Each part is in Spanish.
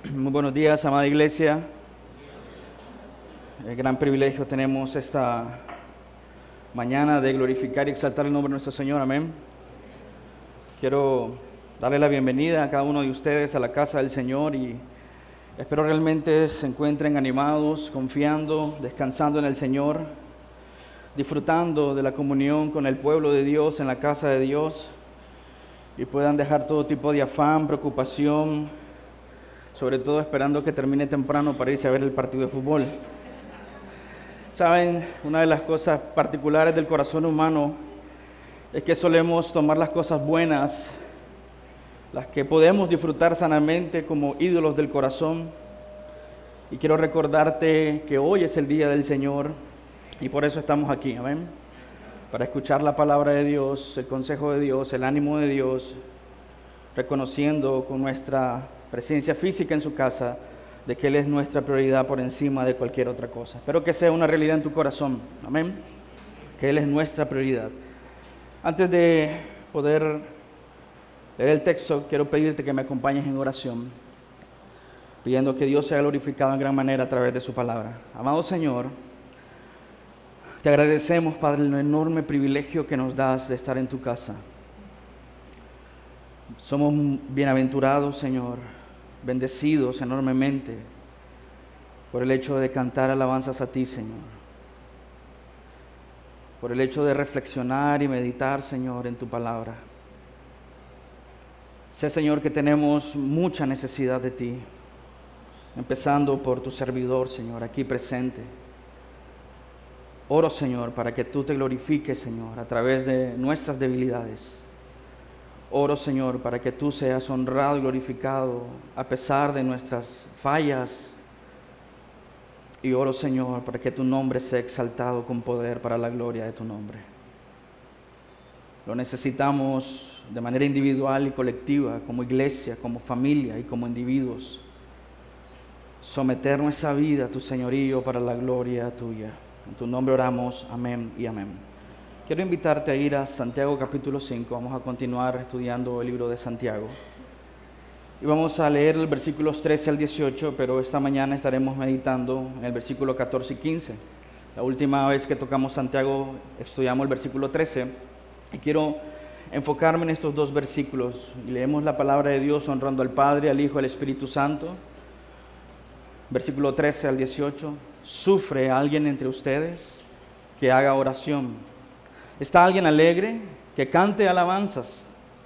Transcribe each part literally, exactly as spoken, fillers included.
Muy buenos días, amada iglesia. El gran privilegio tenemos esta mañana de glorificar y exaltar el nombre de nuestro Señor. Amén. Quiero darle la bienvenida a cada uno de ustedes a la casa del Señor y espero realmente se encuentren animados, confiando, descansando en el Señor, disfrutando de la comunión con el pueblo de Dios en la casa de Dios y puedan dejar todo tipo de afán, preocupación, sobre todo esperando que termine temprano para irse a ver el partido de fútbol. Saben, una de las cosas particulares del corazón humano es que solemos tomar las cosas buenas, las que podemos disfrutar sanamente como ídolos del corazón. Y quiero recordarte que hoy es el día del Señor y por eso estamos aquí, amén. Para escuchar la palabra de Dios, el consejo de Dios, el ánimo de Dios, reconociendo con nuestra presencia física en su casa de que Él es nuestra prioridad por encima de cualquier otra cosa. Espero que sea una realidad en tu corazón, amén, que Él es nuestra prioridad. Antes de poder leer el texto, quiero pedirte que me acompañes en oración, pidiendo que Dios sea glorificado en gran manera a través de su palabra. Amado Señor, te agradecemos, Padre, el enorme privilegio que nos das de estar en tu casa. Somos bienaventurados, Señor, bendecidos enormemente por el hecho de cantar alabanzas a ti, Señor. Por el hecho de reflexionar y meditar, Señor, en tu palabra. Sé, Señor, que tenemos mucha necesidad de ti, empezando por tu servidor, Señor, aquí presente. Oro, Señor, para que tú te glorifiques, Señor, a través de nuestras debilidades. Oro, Señor, para que tú seas honrado y glorificado a pesar de nuestras fallas. Y oro, Señor, para que tu nombre sea exaltado con poder para la gloria de tu nombre. Lo necesitamos de manera individual y colectiva, como iglesia, como familia y como individuos. Someter nuestra vida a tu señorío para la gloria tuya. En tu nombre oramos, amén y amén. Quiero invitarte a ir a Santiago capítulo cinco, vamos a continuar estudiando el libro de Santiago. Y vamos a leer los versículos trece al dieciocho, pero esta mañana estaremos meditando en el versículo catorce y quince. La última vez que tocamos Santiago estudiamos el versículo trece, y quiero enfocarme en estos dos versículos. Y leemos la palabra de Dios honrando al Padre, al Hijo y al Espíritu Santo. Versículo trece al dieciocho. ¿Sufre alguien entre ustedes? Que haga oración. ¿Está alguien alegre? Que cante alabanzas.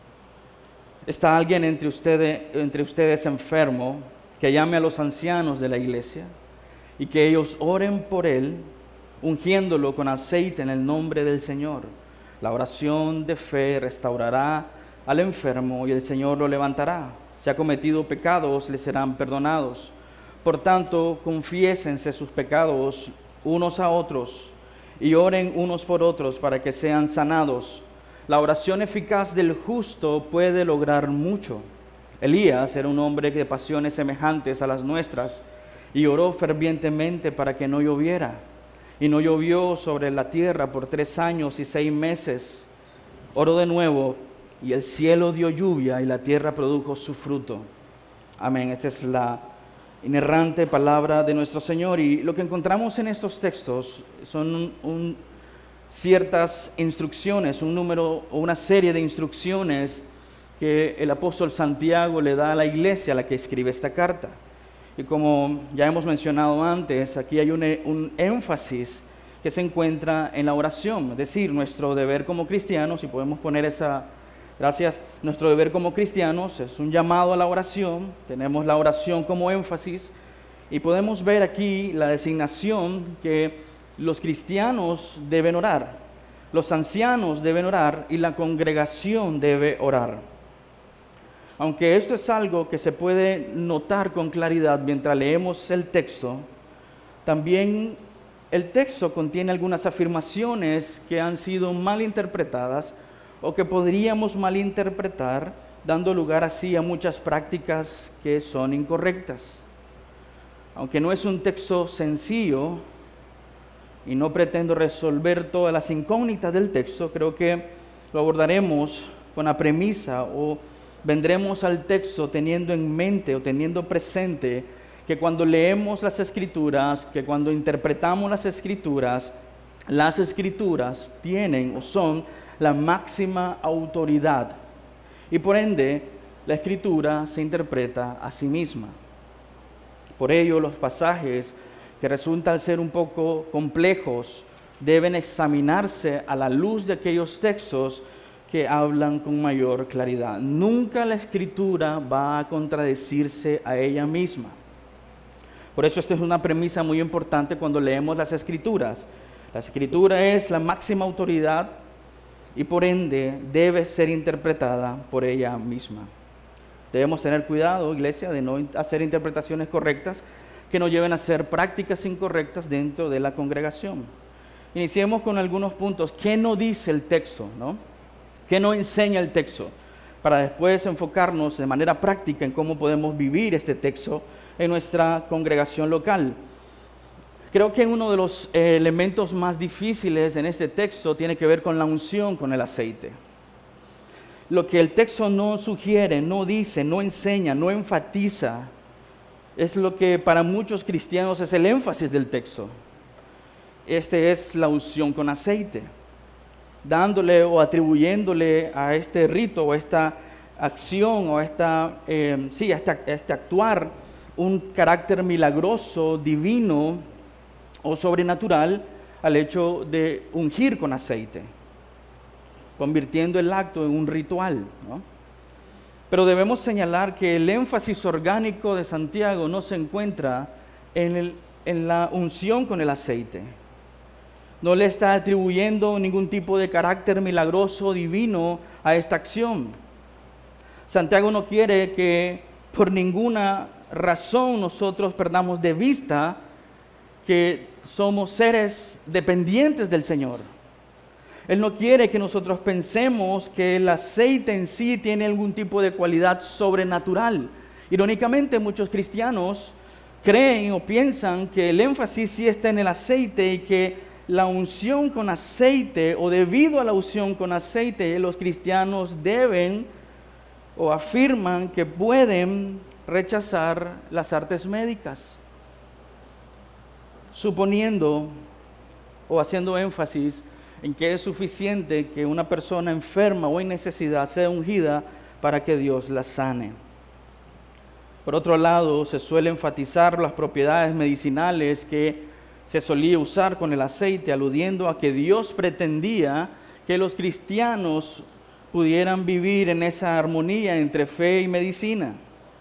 ¿Está alguien entre ustedes, entre ustedes enfermo? Que llame a los ancianos de la iglesia y que ellos oren por él, ungiéndolo con aceite en el nombre del Señor. La oración de fe restaurará al enfermo y el Señor lo levantará. Si ha cometido pecados, le serán perdonados. Por tanto, confiésense sus pecados unos a otros y oren unos por otros para que sean sanados. La oración eficaz del justo puede lograr mucho. Elías era un hombre de pasiones semejantes a las nuestras y oró fervientemente para que no lloviera. Y no llovió sobre la tierra por tres años y seis meses. Oró de nuevo y el cielo dio lluvia y la tierra produjo su fruto. Amén. Esta es la inerrante palabra de nuestro Señor, y lo que encontramos en estos textos son un, un, ciertas instrucciones, un número o una serie de instrucciones que el apóstol Santiago le da a la iglesia a la que escribe esta carta. Y como ya hemos mencionado antes, aquí hay un, un énfasis que se encuentra en la oración, es decir, nuestro deber como cristianos, si podemos poner esa... Gracias. Nuestro deber como cristianos es un llamado a la oración. Tenemos la oración como énfasis y podemos ver aquí la designación que los cristianos deben orar, los ancianos deben orar y la congregación debe orar. Aunque esto es algo que se puede notar con claridad mientras leemos el texto, también el texto contiene algunas afirmaciones que han sido mal interpretadas o que podríamos malinterpretar, dando lugar así a muchas prácticas que son incorrectas. Aunque no es un texto sencillo y no pretendo resolver todas las incógnitas del texto, creo que lo abordaremos con la premisa o vendremos al texto teniendo en mente o teniendo presente que cuando leemos las Escrituras, que cuando interpretamos las Escrituras, las Escrituras tienen o son la máxima autoridad. Y por ende, la Escritura se interpreta a sí misma. Por ello, los pasajes que resultan ser un poco complejos deben examinarse a la luz de aquellos textos que hablan con mayor claridad. Nunca la Escritura va a contradecirse a ella misma. Por eso esta es una premisa muy importante cuando leemos las Escrituras. La Escritura es la máxima autoridad y por ende debe ser interpretada por ella misma. Debemos tener cuidado, iglesia, de no hacer interpretaciones correctas que nos lleven a hacer prácticas incorrectas dentro de la congregación. Iniciemos con algunos puntos. ¿Qué no dice el texto, no? ¿Qué no enseña el texto? Para después enfocarnos de manera práctica en cómo podemos vivir este texto en nuestra congregación local. Creo que uno de los eh, elementos más difíciles en este texto tiene que ver con la unción con el aceite. Lo que el texto no sugiere, no dice, no enseña, no enfatiza, es lo que para muchos cristianos es el énfasis del texto. Este es la unción con aceite, dándole o atribuyéndole a este rito o a esta acción o a esta, eh, sí, a este, a este actuar un carácter milagroso, divino o sobrenatural al hecho de ungir con aceite, convirtiendo el acto en un ritual, ¿no? Pero debemos señalar que el énfasis orgánico de Santiago no se encuentra en, el, en la unción con el aceite. No le está atribuyendo ningún tipo de carácter milagroso divino a esta acción. Santiago no quiere que por ninguna razón nosotros perdamos de vista que somos seres dependientes del Señor. Él no quiere que nosotros pensemos que el aceite en sí tiene algún tipo de cualidad sobrenatural. Irónicamente, muchos cristianos creen o piensan que el énfasis sí está en el aceite y que la unción con aceite o debido a la unción con aceite, los cristianos deben o afirman que pueden rechazar las artes médicas, suponiendo o haciendo énfasis en que es suficiente que una persona enferma o en necesidad sea ungida para que Dios la sane. Por otro lado, se suele enfatizar las propiedades medicinales que se solía usar con el aceite, aludiendo a que Dios pretendía que los cristianos pudieran vivir en esa armonía entre fe y medicina.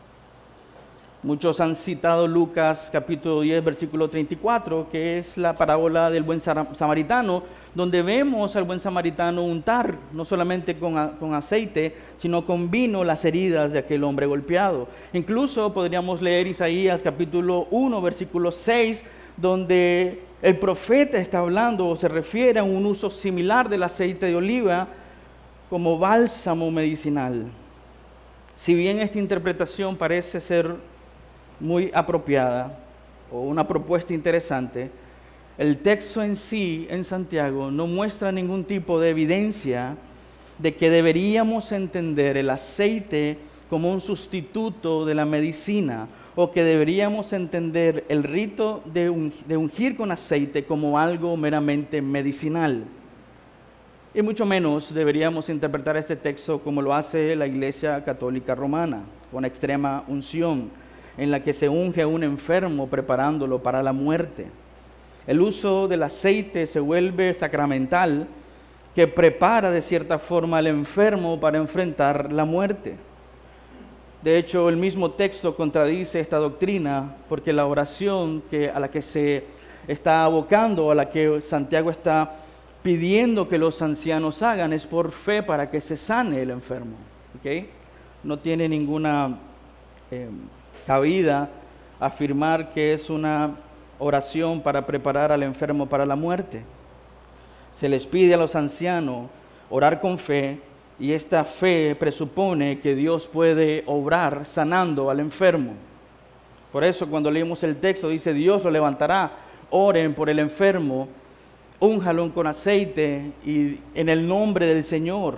Muchos han citado Lucas capítulo diez, versículo treinta y cuatro, que es la parábola del buen samaritano, donde vemos al buen samaritano untar, no solamente con, a, con aceite, sino con vino las heridas de aquel hombre golpeado. Incluso podríamos leer Isaías capítulo uno, versículo seis, donde el profeta está hablando o se refiere a un uso similar del aceite de oliva como bálsamo medicinal. Si bien esta interpretación parece ser muy apropiada o una propuesta interesante, el texto en sí, en Santiago, no muestra ningún tipo de evidencia de que deberíamos entender el aceite como un sustituto de la medicina o que deberíamos entender el rito de, un, de ungir con aceite como algo meramente medicinal. Y mucho menos deberíamos interpretar este texto como lo hace la Iglesia Católica Romana, con extrema unción, en la que se unge a un enfermo preparándolo para la muerte. El uso del aceite se vuelve sacramental, que prepara de cierta forma al enfermo para enfrentar la muerte. De hecho, el mismo texto contradice esta doctrina, porque la oración que, a la que se está abocando, a la que Santiago está pidiendo que los ancianos hagan, es por fe para que se sane el enfermo. ¿Okay? No tiene ninguna eh, cabida afirmar que es una oración para preparar al enfermo para la muerte. Se les pide a los ancianos orar con fe, y esta fe presupone que Dios puede obrar sanando al enfermo. Por eso cuando leemos el texto dice: Dios lo levantará, oren por el enfermo, únjalo con aceite y en el nombre del Señor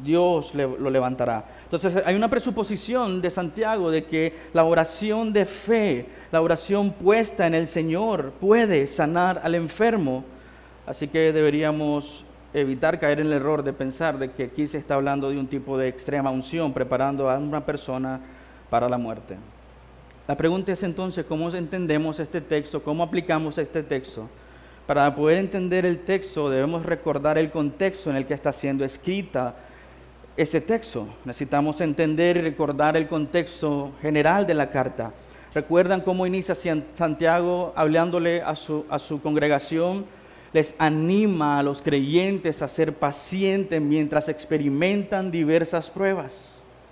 Dios le, lo levantará. Entonces hay una presuposición de Santiago de que la oración de fe, la oración puesta en el Señor puede sanar al enfermo. Así que deberíamos evitar caer en el error de pensar de que aquí se está hablando de un tipo de extrema unción, preparando a una persona para la muerte. La pregunta es entonces, ¿cómo entendemos este texto? ¿Cómo aplicamos este texto? Para poder entender el texto debemos recordar el contexto en el que está siendo escrita este texto. Necesitamos entender y recordar el contexto general de la carta. ¿Recuerdan cómo inicia Santiago hablándole a su, a su congregación? Les anima a los creyentes a ser pacientes mientras experimentan diversas pruebas.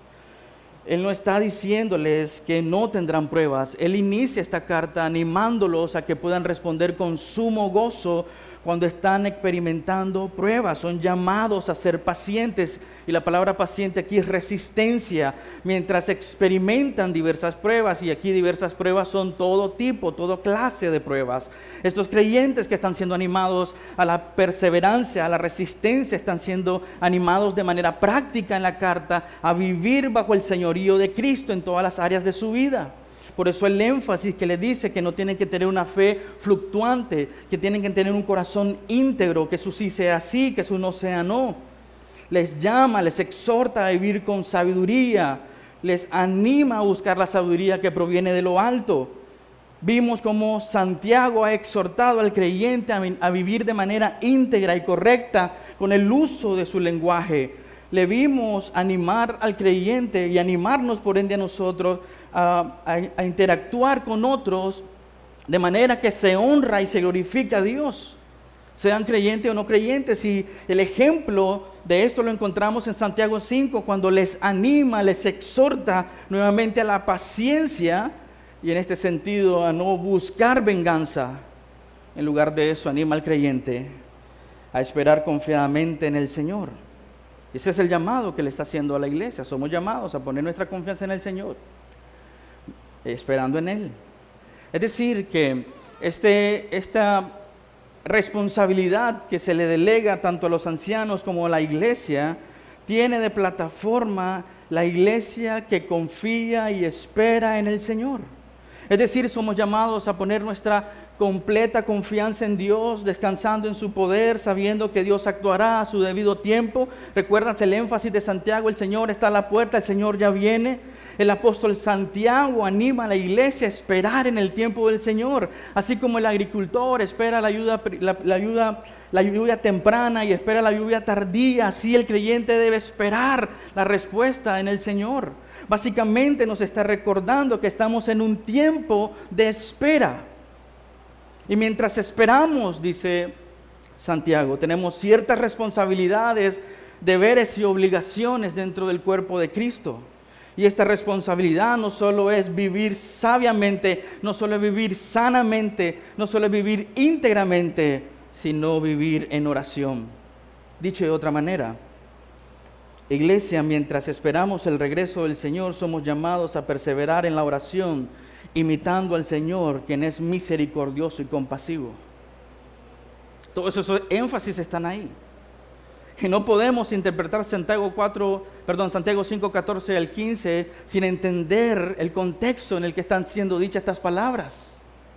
Él no está diciéndoles que no tendrán pruebas. Él inicia esta carta animándolos a que puedan responder con sumo gozo cuando están experimentando pruebas. Son llamados a ser pacientes. Y la palabra paciente aquí es resistencia. Mientras experimentan diversas pruebas. Y aquí diversas pruebas son todo tipo, toda clase de pruebas. Estos creyentes que están siendo animados a la perseverancia, a la resistencia, están siendo animados de manera práctica en la carta a vivir bajo el señorío de Cristo en todas las áreas de su vida. Por eso el énfasis que le dice que no tienen que tener una fe fluctuante, que tienen que tener un corazón íntegro, que su sí sea sí, que su no sea no. Les llama, les exhorta a vivir con sabiduría, les anima a buscar la sabiduría que proviene de lo alto. Vimos cómo Santiago ha exhortado al creyente a, a vivir de manera íntegra y correcta con el uso de su lenguaje. Le vimos animar al creyente y animarnos por ende a nosotros a, a, a interactuar con otros de manera que se honra y se glorifica a Dios, sean creyentes o no creyentes. Y el ejemplo de esto lo encontramos en Santiago cinco, cuando les anima, les exhorta nuevamente a la paciencia y en este sentido a no buscar venganza. En lugar de eso, anima al creyente a esperar confiadamente en el Señor. Ese es el llamado que le está haciendo a la iglesia. Somos llamados a poner nuestra confianza en el Señor, esperando en Él. Es decir, que este, esta responsabilidad que se le delega tanto a los ancianos como a la iglesia, tiene de plataforma la iglesia que confía y espera en el Señor. Es decir, somos llamados a poner nuestra completa confianza en Dios, descansando en su poder, sabiendo que Dios actuará a su debido tiempo. ¿Recuerdas el énfasis de Santiago? El Señor está a la puerta, el Señor ya viene. El apóstol Santiago anima a la iglesia a esperar en el tiempo del Señor, así como el agricultor espera la lluvia, la, la lluvia, la lluvia temprana y espera la lluvia tardía. Así el creyente debe esperar la respuesta en el Señor. Básicamente nos está recordando que estamos en un tiempo de espera. Y mientras esperamos, dice Santiago, tenemos ciertas responsabilidades, deberes y obligaciones dentro del cuerpo de Cristo. Y esta responsabilidad no solo es vivir sabiamente, no solo es vivir sanamente, no solo es vivir íntegramente, sino vivir en oración. Dicho de otra manera, iglesia, mientras esperamos el regreso del Señor, somos llamados a perseverar en la oración, imitando al Señor, quien es misericordioso y compasivo. Todos esos énfasis están ahí. Y no podemos interpretar Santiago cuatro, perdón, Santiago cinco, catorce al quince sin entender el contexto en el que están siendo dichas estas palabras.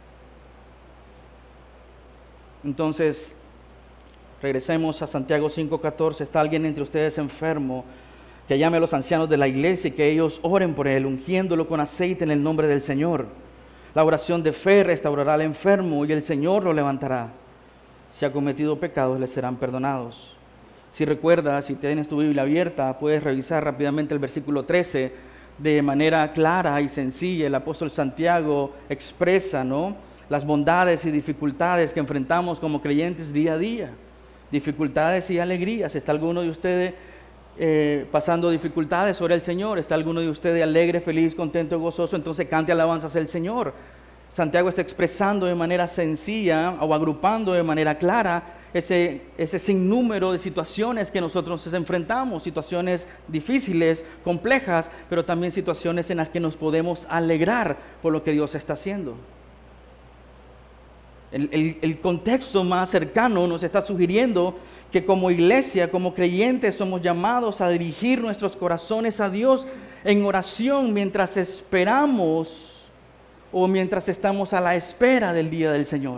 Entonces, regresemos a Santiago cinco, catorce. ¿Está alguien entre ustedes enfermo? Que llame a los ancianos de la iglesia y que ellos oren por él, ungiéndolo con aceite en el nombre del Señor. La oración de fe restaurará al enfermo y el Señor lo levantará. Si ha cometido pecados, le serán perdonados. Si recuerdas, si tienes tu Biblia abierta, puedes revisar rápidamente el versículo trece. De manera clara y sencilla, el apóstol Santiago expresa, ¿no?, las bondades y dificultades que enfrentamos como creyentes día a día. Dificultades y alegrías. ¿Está alguno de ustedes eh, pasando dificultades? Ora al Señor. ¿Está alguno de ustedes alegre, feliz, contento y gozoso? Entonces cante alabanzas al Señor. Santiago está expresando de manera sencilla o agrupando de manera clara ese, ese sinnúmero de situaciones que nosotros nos enfrentamos, situaciones difíciles, complejas, pero también situaciones en las que nos podemos alegrar por lo que Dios está haciendo. El, el, el contexto más cercano nos está sugiriendo que como iglesia, como creyentes, somos llamados a dirigir nuestros corazones a Dios en oración mientras esperamos o mientras estamos a la espera del día del Señor.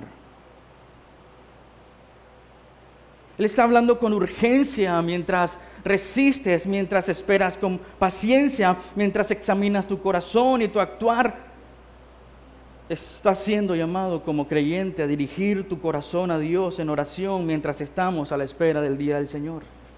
Él está hablando con urgencia mientras resistes, mientras esperas con paciencia, mientras examinas tu corazón y tu actuar. Estás siendo llamado como creyente a dirigir tu corazón a Dios en oración mientras estamos a la espera del día del Señor.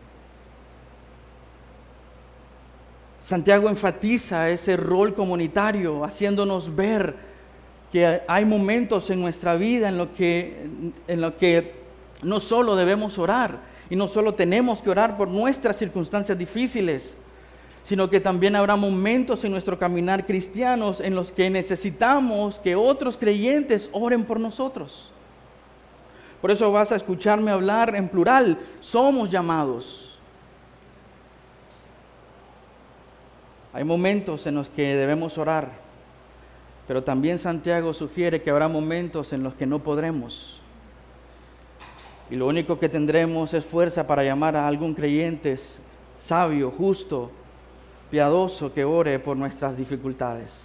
Santiago enfatiza ese rol comunitario, haciéndonos ver que hay momentos en nuestra vida en lo que, en lo que no solo debemos orar y no solo tenemos que orar por nuestras circunstancias difíciles, sino que también habrá momentos en nuestro caminar cristianos en los que necesitamos que otros creyentes oren por nosotros. Por eso vas a escucharme hablar en plural, somos llamados. Hay momentos en los que debemos orar, pero también Santiago sugiere que habrá momentos en los que no podremos. Y lo único que tendremos es fuerza para llamar a algún creyente sabio, justo, piadoso que ore por nuestras dificultades.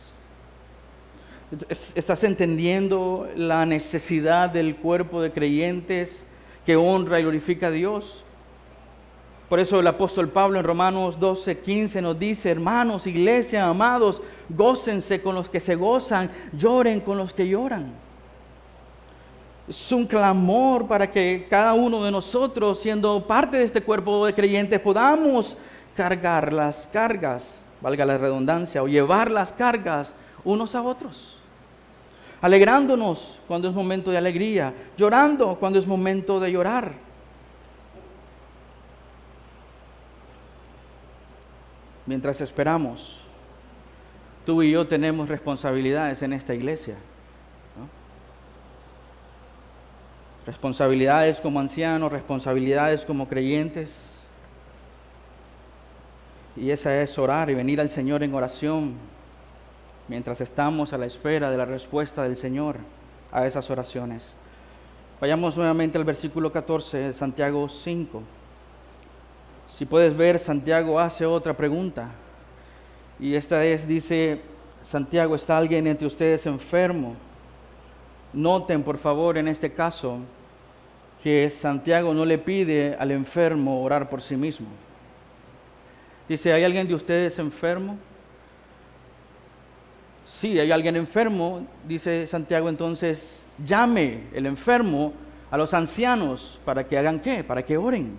¿Estás entendiendo la necesidad del cuerpo de creyentes que honra y glorifica a Dios? Por eso el apóstol Pablo en Romanos doce, quince nos dice: hermanos, iglesia, amados, gócense con los que se gozan, lloren con los que lloran. Es un clamor para que cada uno de nosotros, siendo parte de este cuerpo de creyentes, podamos cargar las cargas, valga la redundancia, o llevar las cargas unos a otros, alegrándonos cuando es momento de alegría, llorando cuando es momento de llorar. Mientras esperamos, tú y yo tenemos responsabilidades en esta iglesia, ¿no? Responsabilidades como ancianos, responsabilidades como creyentes. Y esa es orar y venir al Señor en oración mientras estamos a la espera de la respuesta del Señor a esas oraciones. Vayamos nuevamente al versículo catorce de Santiago cinco. Si puedes ver, Santiago hace otra pregunta. Y esta es, dice Santiago: ¿está alguien entre ustedes enfermo? Noten, por favor, en este caso, que Santiago no le pide al enfermo orar por sí mismo. Dice: ¿hay alguien de ustedes enfermo? Sí, hay alguien enfermo, dice Santiago, entonces llame el enfermo a los ancianos para que hagan ¿qué? Para que oren.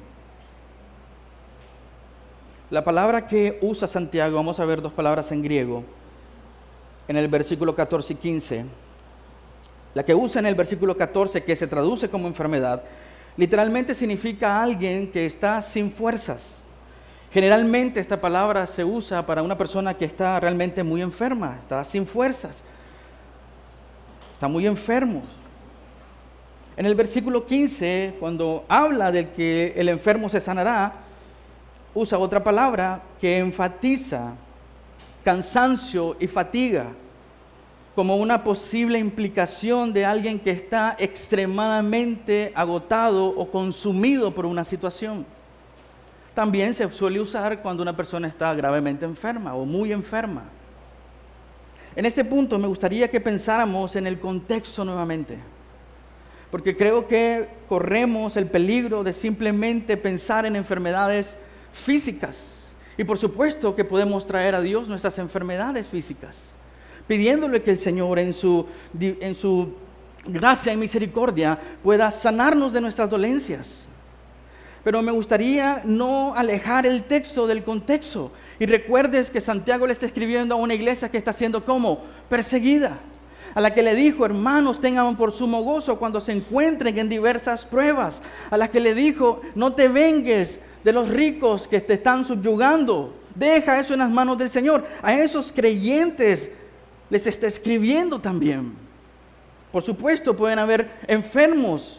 La palabra que usa Santiago, vamos a ver dos palabras en griego, en el versículo catorce y quince. La que usa en el versículo catorce, que se traduce como enfermedad, literalmente significa alguien que está sin fuerzas. Generalmente esta palabra se usa para una persona que está realmente muy enferma, está sin fuerzas, está muy enfermo. En el versículo quince, cuando habla de que el enfermo se sanará, usa otra palabra que enfatiza cansancio y fatiga como una posible implicación de alguien que está extremadamente agotado o consumido por una situación. También se suele usar cuando una persona está gravemente enferma o muy enferma. En este punto me gustaría que pensáramos en el contexto nuevamente, porque creo que corremos el peligro de simplemente pensar en enfermedades físicas. Y por supuesto que podemos traer a Dios nuestras enfermedades físicas, pidiéndole que el Señor en su, en su gracia y misericordia pueda sanarnos de nuestras dolencias. Pero me gustaría no alejar el texto del contexto. Y recuerdes que Santiago le está escribiendo a una iglesia que está siendo como perseguida, a la que le dijo: hermanos, tengan por sumo gozo cuando se encuentren en diversas pruebas, a la que le dijo: no te vengues de los ricos que te están subyugando, deja eso en las manos del Señor. A esos creyentes les está escribiendo también. Por supuesto, pueden haber enfermos,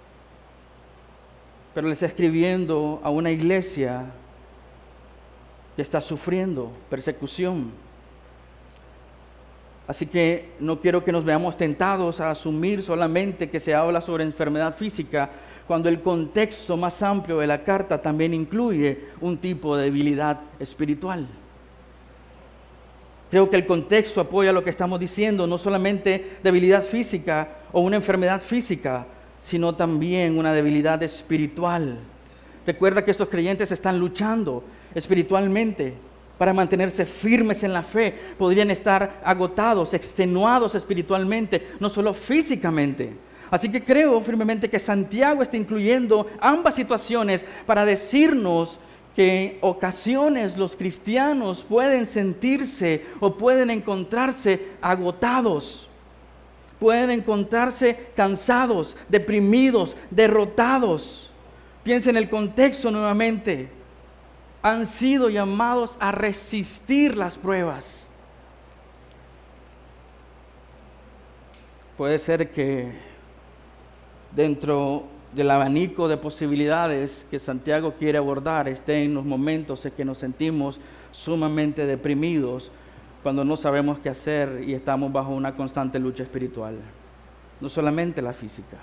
pero les está escribiendo a una iglesia que está sufriendo persecución. Así que no quiero que nos veamos tentados a asumir solamente que se habla sobre enfermedad física, cuando el contexto más amplio de la carta también incluye un tipo de debilidad espiritual. Creo que el contexto apoya lo que estamos diciendo, no solamente debilidad física o una enfermedad física, sino también una debilidad espiritual. Recuerda que estos creyentes están luchando espiritualmente para mantenerse firmes en la fe. Podrían estar agotados, extenuados espiritualmente, no solo físicamente. Así que creo firmemente que Santiago está incluyendo ambas situaciones para decirnos que en ocasiones los cristianos pueden sentirse o pueden encontrarse agotados, pueden encontrarse cansados, deprimidos, derrotados. Piensa en el contexto nuevamente. Han sido llamados a resistir las pruebas. Puede ser que dentro del abanico de posibilidades que Santiago quiere abordar esté en los momentos en que nos sentimos sumamente deprimidos, cuando no sabemos qué hacer y estamos bajo una constante lucha espiritual, no solamente la física.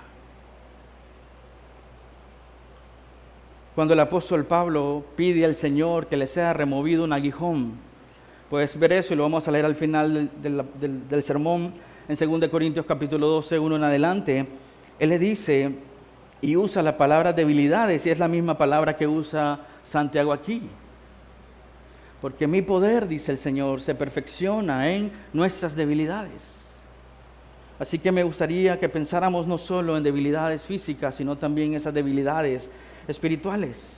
Cuando el apóstol Pablo pide al Señor que le sea removido un aguijón, puedes ver eso y lo vamos a leer al final del, del, del, del sermón en segunda de Corintios capítulo doce, uno en adelante. Él le dice y usa la palabra debilidades, y es la misma palabra que usa Santiago aquí. Porque mi poder, dice el Señor, se perfecciona en nuestras debilidades. Así que me gustaría que pensáramos no solo en debilidades físicas, sino también en esas debilidades espirituales.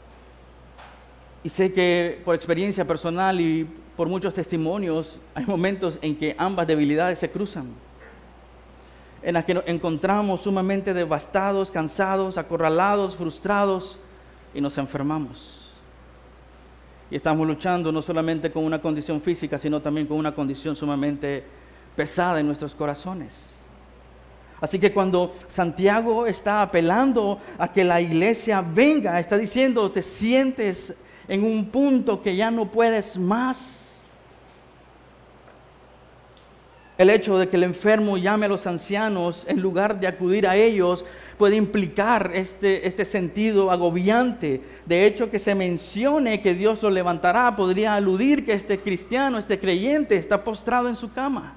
Y sé que por experiencia personal y por muchos testimonios, hay momentos en que ambas debilidades se cruzan, en las que nos encontramos sumamente devastados, cansados, acorralados, frustrados y nos enfermamos. Y estamos luchando no solamente con una condición física, sino también con una condición sumamente pesada en nuestros corazones. Así que cuando Santiago está apelando a que la iglesia venga, está diciendo, te sientes en un punto que ya no puedes más. El hecho de que el enfermo llame a los ancianos en lugar de acudir a ellos puede implicar este, este sentido agobiante. De hecho, que se mencione que Dios lo levantará podría aludir que este cristiano, este creyente, está postrado en su cama.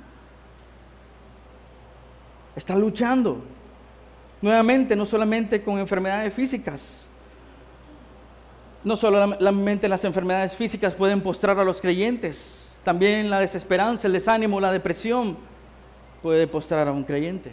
Está luchando. Nuevamente, no solamente con enfermedades físicas. No solamente las enfermedades físicas pueden postrar a los creyentes. También la desesperanza, el desánimo, la depresión puede postrar a un creyente.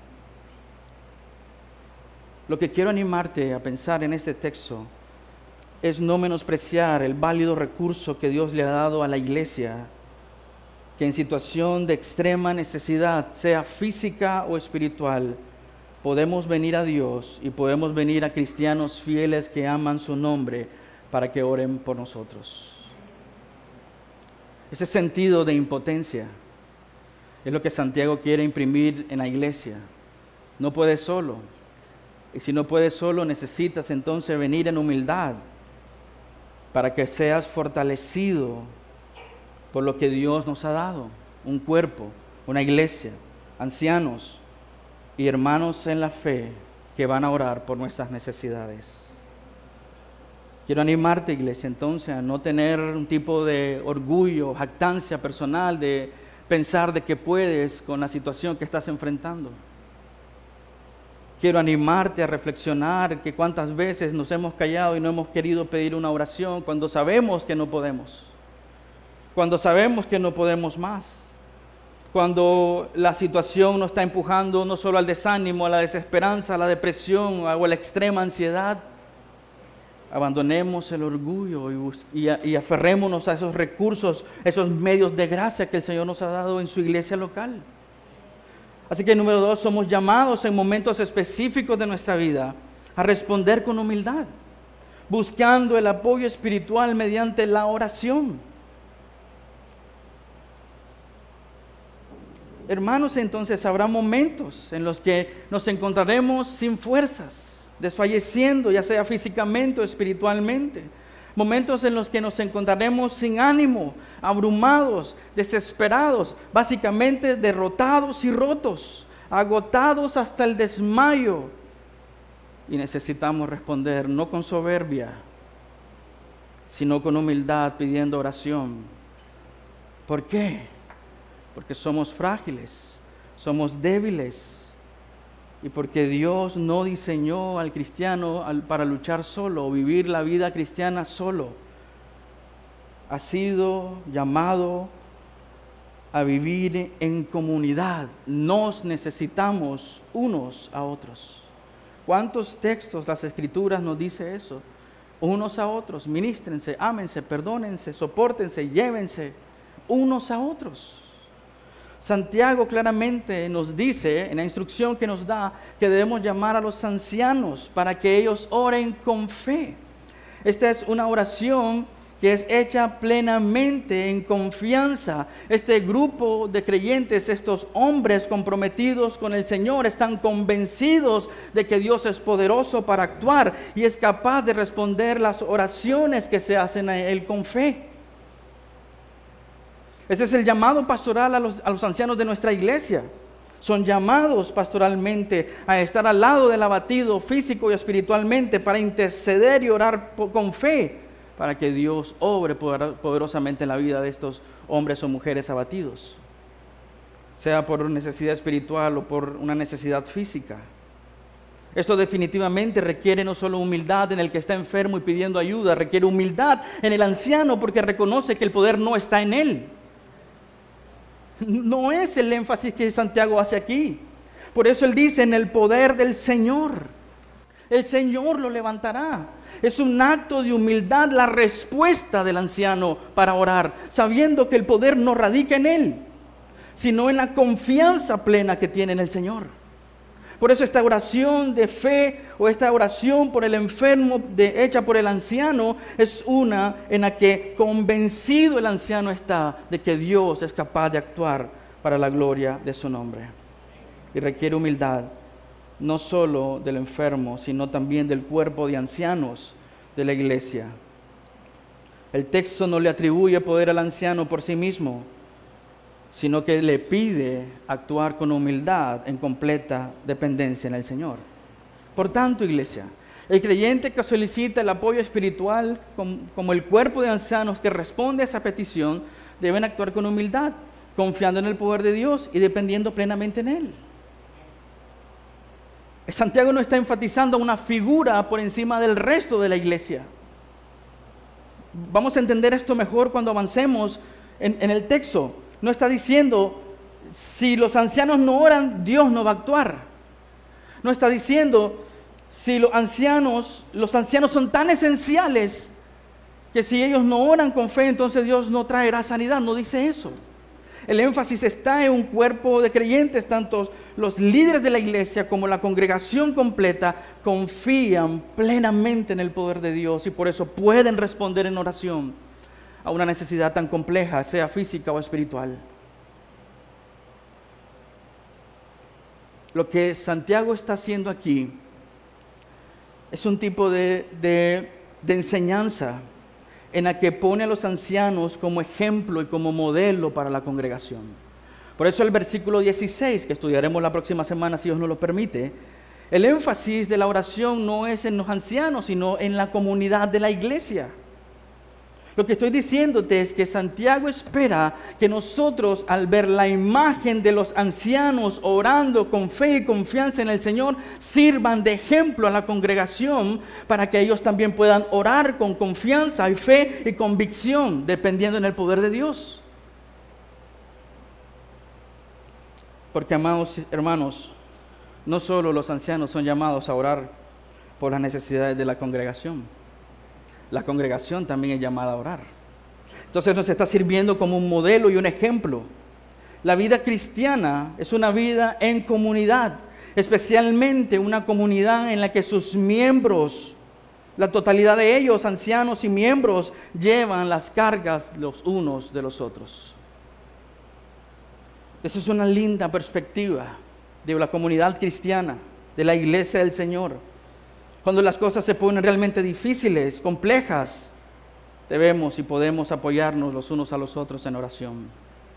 Lo que quiero animarte a pensar en este texto es no menospreciar el válido recurso que Dios le ha dado a la iglesia, que en situación de extrema necesidad, sea física o espiritual, podemos venir a Dios y podemos venir a cristianos fieles que aman su nombre para que oren por nosotros. Ese sentido de impotencia es lo que Santiago quiere imprimir en la iglesia. No puedes solo. Y si no puedes solo, necesitas entonces venir en humildad para que seas fortalecido por lo que Dios nos ha dado. Un cuerpo, una iglesia, ancianos y hermanos en la fe que van a orar por nuestras necesidades. Quiero animarte, iglesia, entonces a no tener un tipo de orgullo, jactancia personal, de pensar de que puedes con la situación que estás enfrentando. Quiero animarte a reflexionar que cuántas veces nos hemos callado y no hemos querido pedir una oración cuando sabemos que no podemos, cuando sabemos que no podemos más, cuando la situación nos está empujando no solo al desánimo, a la desesperanza, a la depresión o a la extrema ansiedad. Abandonemos el orgullo y, bus- y, a- y aferrémonos a esos recursos, esos medios de gracia que el Señor nos ha dado en su iglesia local. Así que número dos, somos llamados en momentos específicos de nuestra vida a responder con humildad, buscando el apoyo espiritual mediante la oración. Hermanos, entonces habrá momentos en los que nos encontraremos sin fuerzas, desfalleciendo, ya sea físicamente o espiritualmente. Momentos en los que nos encontraremos sin ánimo, abrumados, desesperados, básicamente derrotados y rotos, agotados hasta el desmayo. Y necesitamos responder no con soberbia, sino con humildad, pidiendo oración. ¿Por qué? Porque somos frágiles, somos débiles. Y porque Dios no diseñó al cristiano para luchar solo o vivir la vida cristiana solo. Ha sido llamado a vivir en comunidad. Nos necesitamos unos a otros. ¿Cuántos textos las Escrituras nos dice eso? Unos a otros, ministrense, ámense, perdónense, sopórtense, llévense unos a otros. Santiago claramente nos dice, en la instrucción que nos da, que debemos llamar a los ancianos para que ellos oren con fe. Esta es una oración que es hecha plenamente en confianza. Este grupo de creyentes, estos hombres comprometidos con el Señor, están convencidos de que Dios es poderoso para actuar y es capaz de responder las oraciones que se hacen a Él con fe. Este es el llamado pastoral a los, a los ancianos de nuestra iglesia. Son llamados pastoralmente a estar al lado del abatido físico y espiritualmente para interceder y orar con fe para que Dios obre poderosamente en la vida de estos hombres o mujeres abatidos, sea por una necesidad espiritual o por una necesidad física. Esto definitivamente requiere no solo humildad en el que está enfermo y pidiendo ayuda, requiere humildad en el anciano porque reconoce que el poder no está en él. No es el énfasis que Santiago hace aquí. Por eso él dice, en el poder del Señor. El Señor lo levantará. Es un acto de humildad la respuesta del anciano para orar, sabiendo que el poder no radica en él, sino en la confianza plena que tiene en el Señor. Por eso esta oración de fe o esta oración por el enfermo de, hecha por el anciano es una en la que convencido el anciano está de que Dios es capaz de actuar para la gloria de su nombre. Y requiere humildad no solo del enfermo, sino también del cuerpo de ancianos de la iglesia. El texto no le atribuye poder al anciano por sí mismo, sino que le pide actuar con humildad en completa dependencia en el Señor. Por tanto, iglesia, el creyente que solicita el apoyo espiritual como, como el cuerpo de ancianos que responde a esa petición, deben actuar con humildad, confiando en el poder de Dios y dependiendo plenamente en Él. Santiago no está enfatizando una figura por encima del resto de la iglesia. Vamos a entender esto mejor cuando avancemos en, en el texto. No está diciendo, si los ancianos no oran, Dios no va a actuar. No está diciendo, si los ancianos, los ancianos son tan esenciales que si ellos no oran con fe, entonces Dios no traerá sanidad. No dice eso. El énfasis está en un cuerpo de creyentes, tanto los líderes de la iglesia como la congregación completa confían plenamente en el poder de Dios y por eso pueden responder en oración a una necesidad tan compleja, sea física o espiritual. Lo que Santiago está haciendo aquí es un tipo de, de, de enseñanza en la que pone a los ancianos como ejemplo y como modelo para la congregación. Por eso el versículo dieciséis, que estudiaremos la próxima semana si Dios nos lo permite, el énfasis de la oración no es en los ancianos, sino en la comunidad de la iglesia. Lo que estoy diciéndote es que Santiago espera que nosotros, al ver la imagen de los ancianos orando con fe y confianza en el Señor, sirvan de ejemplo a la congregación para que ellos también puedan orar con confianza y fe y convicción, dependiendo en el poder de Dios. Porque, amados hermanos, no solo los ancianos son llamados a orar por las necesidades de la congregación. La congregación también es llamada a orar. Entonces nos está sirviendo como un modelo y un ejemplo. La vida cristiana es una vida en comunidad, especialmente una comunidad en la que sus miembros, la totalidad de ellos, ancianos y miembros, llevan las cargas los unos de los otros. Esa es una linda perspectiva de la comunidad cristiana, de la iglesia del Señor. Cuando las cosas se ponen realmente difíciles, complejas, debemos y podemos apoyarnos los unos a los otros en oración.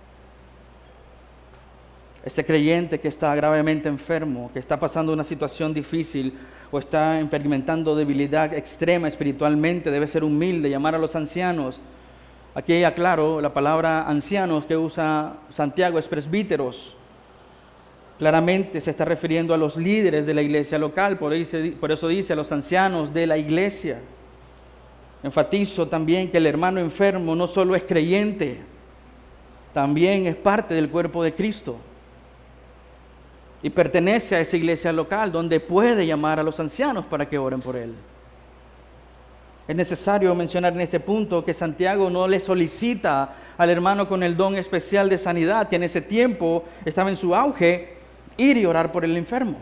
Este creyente que está gravemente enfermo, que está pasando una situación difícil o está experimentando debilidad extrema espiritualmente, debe ser humilde, llamar a los ancianos. Aquí aclaro, la palabra ancianos que usa Santiago es presbíteros. Claramente se está refiriendo a los líderes de la iglesia local, por eso dice a los ancianos de la iglesia. Enfatizo también que el hermano enfermo no solo es creyente, también es parte del cuerpo de Cristo. Y pertenece a esa iglesia local donde puede llamar a los ancianos para que oren por él. Es necesario mencionar en este punto que Santiago no le solicita al hermano con el don especial de sanidad, que en ese tiempo estaba en su auge, ir y orar por el enfermo.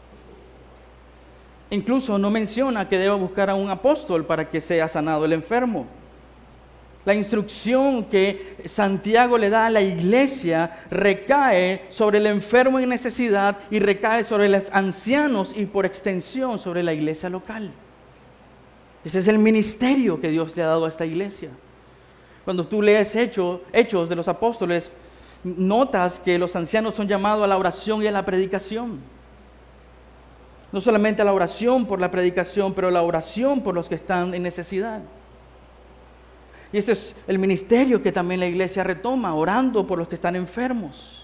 Incluso no menciona que deba buscar a un apóstol para que sea sanado el enfermo. La instrucción que Santiago le da a la iglesia recae sobre el enfermo en necesidad y recae sobre los ancianos y por extensión sobre la iglesia local. Ese es el ministerio que Dios le ha dado a esta iglesia. Cuando tú lees Hechos, Hechos de los Apóstoles, notas que los ancianos son llamados a la oración y a la predicación. No solamente a la oración por la predicación, pero a la oración por los que están en necesidad. Y este es el ministerio que también la iglesia retoma, orando por los que están enfermos.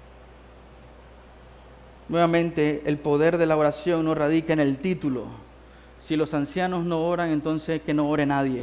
Nuevamente, el poder de la oración no radica en el título. Si los ancianos no oran, entonces que no ore nadie.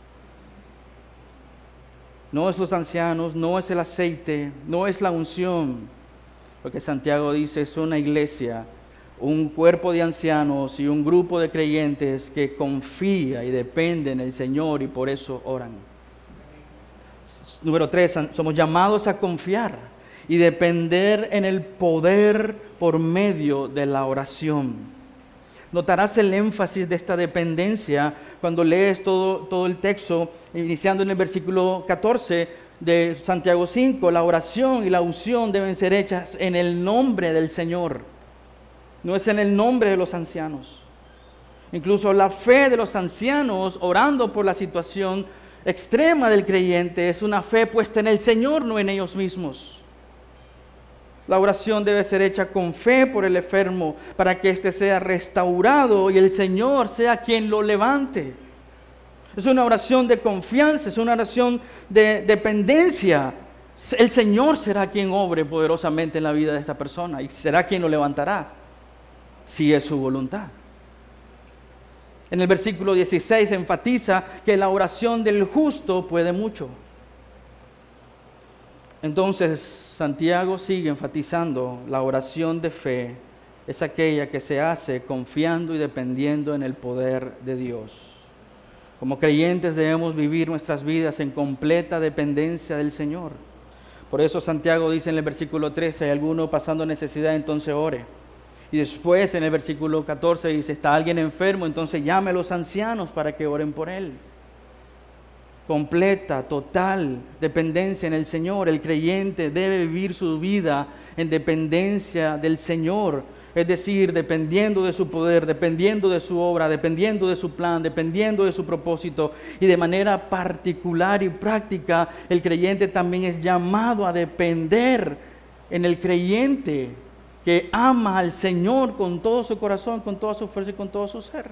No es los ancianos, no es el aceite, no es la unción. Lo que Santiago dice es una iglesia, un cuerpo de ancianos y un grupo de creyentes que confía y depende en el Señor y por eso oran. Número tres, somos llamados a confiar y depender en el poder por medio de la oración. Notarás el énfasis de esta dependencia cuando lees todo, todo el texto, iniciando en el versículo catorce de Santiago cinco. La oración y la unción deben ser hechas en el nombre del Señor. No es en el nombre de los ancianos. Incluso la fe de los ancianos orando por la situación extrema del creyente es una fe puesta en el Señor, no en ellos mismos. La oración debe ser hecha con fe por el enfermo para que éste sea restaurado y el Señor sea quien lo levante. Es una oración de confianza, es una oración de dependencia. El Señor será quien obre poderosamente en la vida de esta persona y será quien lo levantará, si es su voluntad. En el versículo dieciséis enfatiza que la oración del justo puede mucho. Entonces, Santiago sigue enfatizando la oración de fe, es aquella que se hace confiando y dependiendo en el poder de Dios. Como creyentes debemos vivir nuestras vidas en completa dependencia del Señor. Por eso Santiago dice en el versículo trece, hay alguno pasando necesidad, entonces ore. Y después en el versículo catorce dice, está alguien enfermo, entonces llame a los ancianos para que oren por él. Completa, total dependencia en el Señor. El creyente debe vivir su vida en dependencia del Señor. Es decir, dependiendo de su poder, dependiendo de su obra, dependiendo de su plan, dependiendo de su propósito. Y de manera particular y práctica, el creyente también es llamado a depender en el creyente que ama al Señor con todo su corazón, con toda su fuerza y con todo su ser.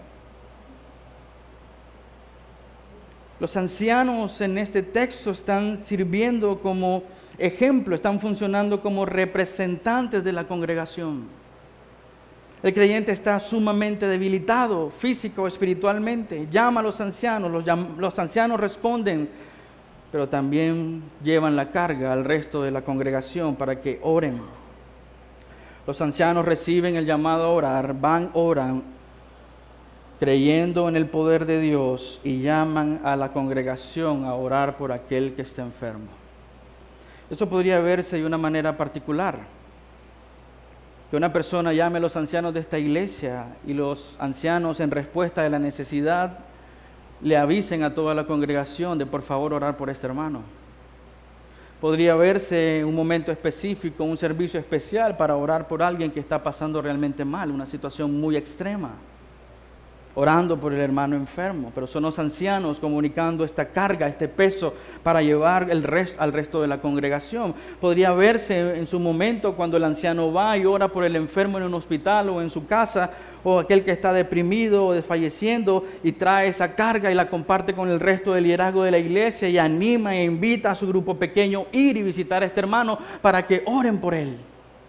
Los ancianos en este texto están sirviendo como ejemplo, están funcionando como representantes de la congregación. El creyente está sumamente debilitado, físico o espiritualmente. Llama a los ancianos, los, los ancianos responden, pero también llevan la carga al resto de la congregación para que oren. Los ancianos reciben el llamado a orar, van, oran, creyendo en el poder de Dios y llaman a la congregación a orar por aquel que está enfermo. Eso podría verse de una manera particular. Que una persona llame a los ancianos de esta iglesia y los ancianos en respuesta de la necesidad le avisen a toda la congregación de por favor orar por este hermano. Podría verse un momento específico, un servicio especial para orar por alguien que está pasando realmente mal, una situación muy extrema. orando por el hermano enfermo, pero son los ancianos comunicando esta carga, este peso para llevar el resto, al resto de la congregación. Podría verse en su momento cuando el anciano va y ora por el enfermo en un hospital o en su casa, o aquel que está deprimido o desfalleciendo y trae esa carga y la comparte con el resto del liderazgo de la iglesia y anima e invita a su grupo pequeño a ir y visitar a este hermano para que oren por él.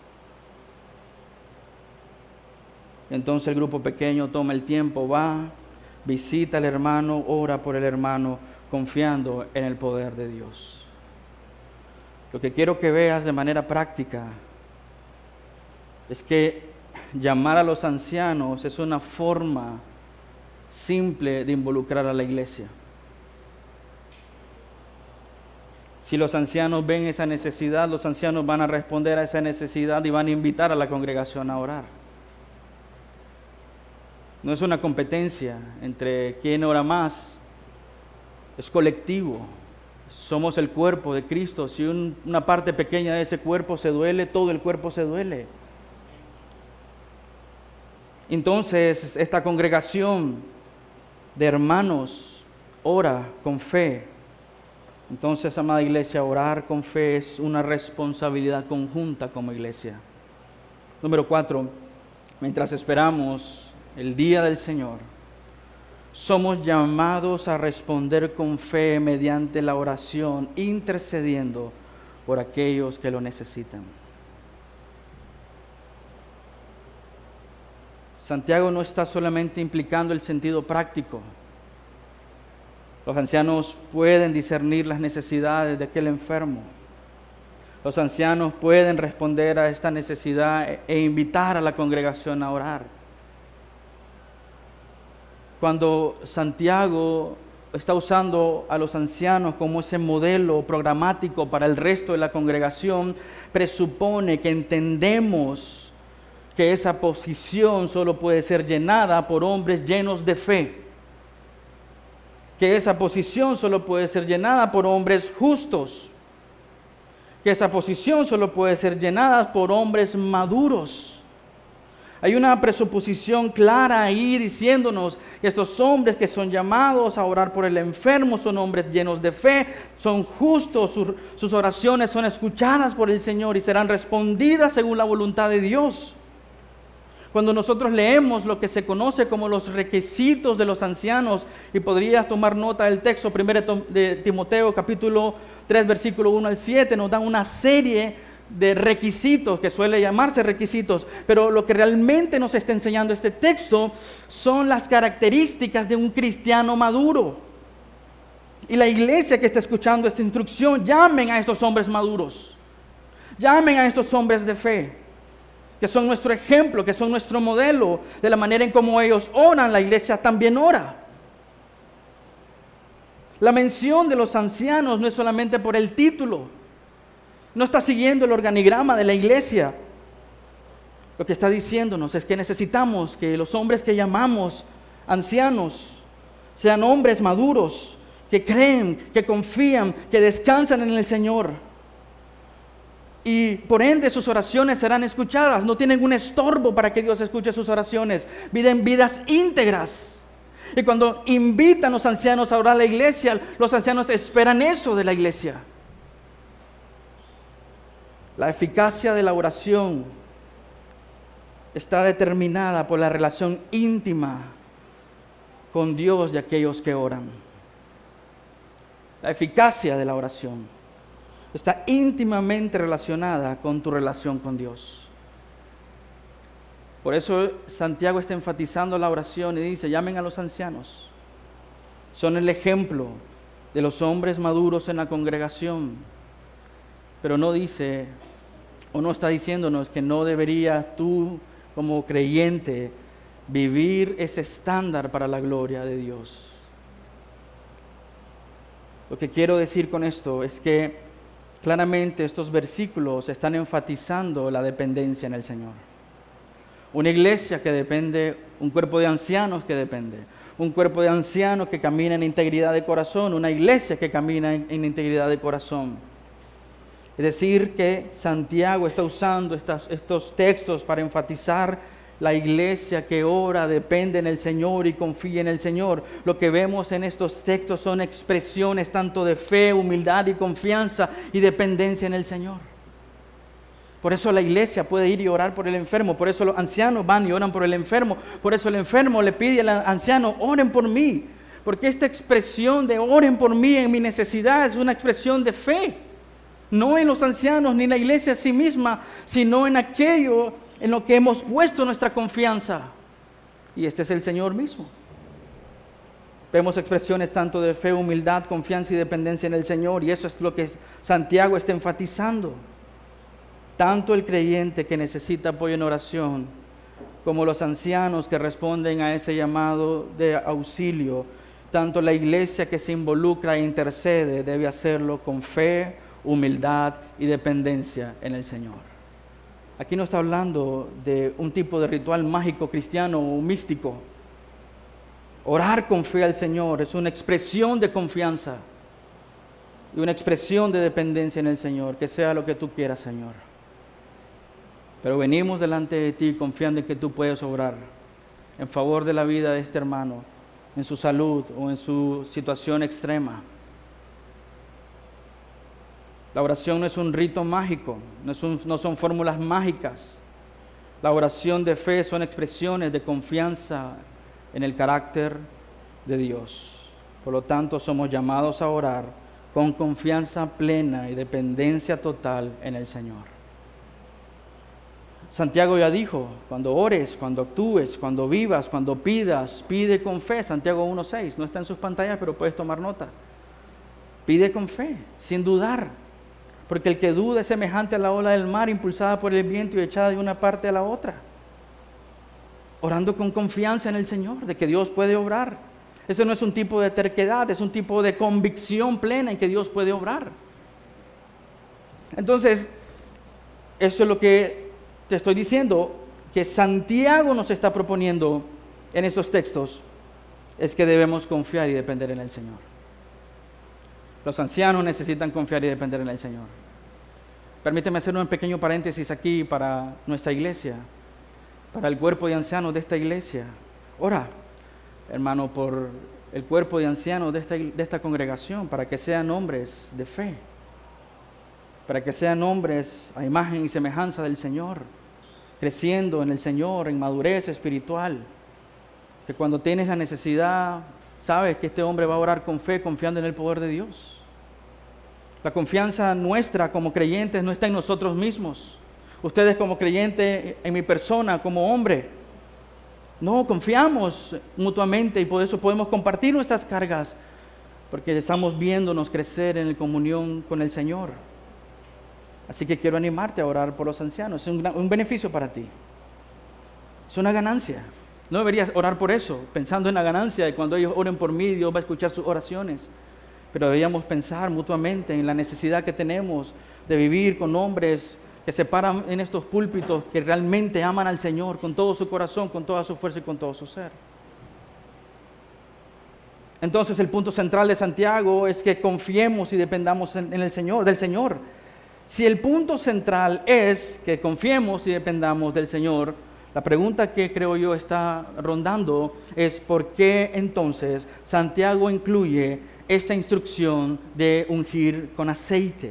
Entonces el grupo pequeño toma el tiempo, va, visita al hermano, ora por el hermano, confiando en el poder de Dios. Lo que quiero que veas de manera práctica es que llamar a los ancianos es una forma simple de involucrar a la iglesia. Si los ancianos ven esa necesidad, los ancianos van a responder a esa necesidad y van a invitar a la congregación a orar. No es una competencia entre quién ora más, es colectivo. Somos el cuerpo de Cristo. Si un, una parte pequeña de ese cuerpo se duele, todo el cuerpo se duele. Entonces, esta congregación de hermanos ora con fe. Entonces, amada iglesia, orar con fe es una responsabilidad conjunta como iglesia. Número cuatro, mientras esperamos el día del Señor, somos llamados a responder con fe mediante la oración, intercediendo por aquellos que lo necesitan. Santiago no está solamente implicando el sentido práctico. Los ancianos pueden discernir las necesidades de aquel enfermo. Los ancianos pueden responder a esta necesidad e invitar a la congregación a orar. Cuando Santiago está usando a los ancianos como ese modelo programático para el resto de la congregación, presupone que entendemos que esa posición solo puede ser llenada por hombres llenos de fe. Que esa posición solo puede ser llenada por hombres justos. Que esa posición solo puede ser llenada por hombres maduros. Hay una presuposición clara ahí diciéndonos que estos hombres que son llamados a orar por el enfermo son hombres llenos de fe, son justos, sus, sus oraciones son escuchadas por el Señor y serán respondidas según la voluntad de Dios. Cuando nosotros leemos lo que se conoce como los requisitos de los ancianos, y podrías tomar nota del texto, primero de Timoteo capítulo tres, versículo uno al siete, nos dan una serie de requisitos, que suele llamarse requisitos, pero lo que realmente nos está enseñando este texto son las características de un cristiano maduro. Y la iglesia que está escuchando esta instrucción, llamen a estos hombres maduros, llamen a estos hombres de fe, que son nuestro ejemplo, que son nuestro modelo, de la manera en cómo ellos oran, la iglesia también ora. La mención de los ancianos no es solamente por el título, no está siguiendo el organigrama de la iglesia. Lo que está diciéndonos es que necesitamos que los hombres que llamamos ancianos sean hombres maduros, que creen, que confían, que descansan en el Señor. Y por ende sus oraciones serán escuchadas. No tienen un estorbo para que Dios escuche sus oraciones. Viven vidas íntegras. Y cuando invitan a los ancianos a orar a la iglesia, los ancianos esperan eso de la iglesia. La eficacia de la oración está determinada por la relación íntima con Dios de aquellos que oran. La eficacia de la oración está íntimamente relacionada con tu relación con Dios. Por eso Santiago está enfatizando la oración y dice, llamen a los ancianos. Son el ejemplo de los hombres maduros en la congregación. Pero no dice, o no está diciéndonos que no deberías tú como creyente vivir ese estándar para la gloria de Dios. Lo que quiero decir con esto es que claramente estos versículos están enfatizando la dependencia en el Señor. Una iglesia que depende, un cuerpo de ancianos que depende, un cuerpo de ancianos que camina en integridad de corazón, una iglesia que camina en, en integridad de corazón. Es decir, que Santiago está usando estas, estos textos para enfatizar La iglesia que ora depende en el Señor y confía en el Señor. Lo que vemos en estos textos son expresiones tanto de fe, humildad y confianza y dependencia en el Señor. Por eso la iglesia puede ir y orar por el enfermo. Por eso los ancianos van y oran por el enfermo. Por eso el enfermo le pide al anciano, oren por mí. Porque esta expresión de oren por mí en mi necesidad es una expresión de fe. No en los ancianos ni en la iglesia a sí misma, sino en aquello en lo que hemos puesto nuestra confianza. Y este es el Señor mismo. Vemos expresiones tanto de fe, humildad, confianza y dependencia en el Señor. Y eso es lo que Santiago está enfatizando. Tanto el creyente que necesita apoyo en oración, como los ancianos que responden a ese llamado de auxilio, tanto la iglesia que se involucra e intercede debe hacerlo con fe, humildad y dependencia en el Señor. Aquí no está hablando de un tipo de ritual mágico cristiano o místico. Orar con fe al Señor es una expresión de confianza y una expresión de dependencia en el Señor. Que sea lo que tú quieras, Señor. Pero venimos delante de ti confiando en que tú puedes obrar en favor de la vida de este hermano, en su salud o en su situación extrema. La oración no es un rito mágico, no, es un, no son fórmulas mágicas. La oración de fe son expresiones de confianza en el carácter de Dios. Por lo tanto, somos llamados a orar con confianza plena y dependencia total en el Señor. Santiago ya dijo, cuando ores, cuando actúes, cuando vivas, cuando pidas, pide con fe. Santiago uno seis, no está en sus pantallas, pero puedes tomar nota. Pide con fe, sin dudar. Porque el que duda es semejante a la ola del mar, impulsada por el viento y echada de una parte a la otra. Orando con confianza en el Señor, de que Dios puede obrar. Eso no es un tipo de terquedad, es un tipo de convicción plena en que Dios puede obrar. Entonces, eso es lo que te estoy diciendo, que Santiago nos está proponiendo en esos textos, es que debemos confiar y depender en el Señor. Los ancianos necesitan confiar y depender en el Señor. Permíteme hacer un pequeño paréntesis aquí para nuestra iglesia, para el cuerpo de ancianos de esta iglesia. Ora, hermano, por el cuerpo de ancianos de esta, de esta congregación, para que sean hombres de fe, para que sean hombres a imagen y semejanza del Señor, creciendo en el Señor, en madurez espiritual, que cuando tienes la necesidad, sabes que este hombre va a orar con fe, confiando en el poder de Dios. La confianza nuestra como creyentes no está en nosotros mismos. Ustedes como creyentes en mi persona, como hombre. No, confiamos mutuamente y por eso podemos compartir nuestras cargas, porque estamos viéndonos crecer en comunión con el Señor. Así que quiero animarte a orar por los ancianos. Es un, un beneficio para ti. Es una ganancia. No deberías orar por eso, pensando en la ganancia de cuando ellos oren por mí, Dios va a escuchar sus oraciones. Pero deberíamos pensar mutuamente en la necesidad que tenemos de vivir con hombres que se paran en estos púlpitos, que realmente aman al Señor con todo su corazón, con toda su fuerza y con todo su ser. Entonces el punto central de Santiago es que confiemos y dependamos en, en el Señor, del Señor. Si el punto central es que confiemos y dependamos del Señor, la pregunta que creo yo está rondando es ¿por qué entonces Santiago incluye esta instrucción de ungir con aceite?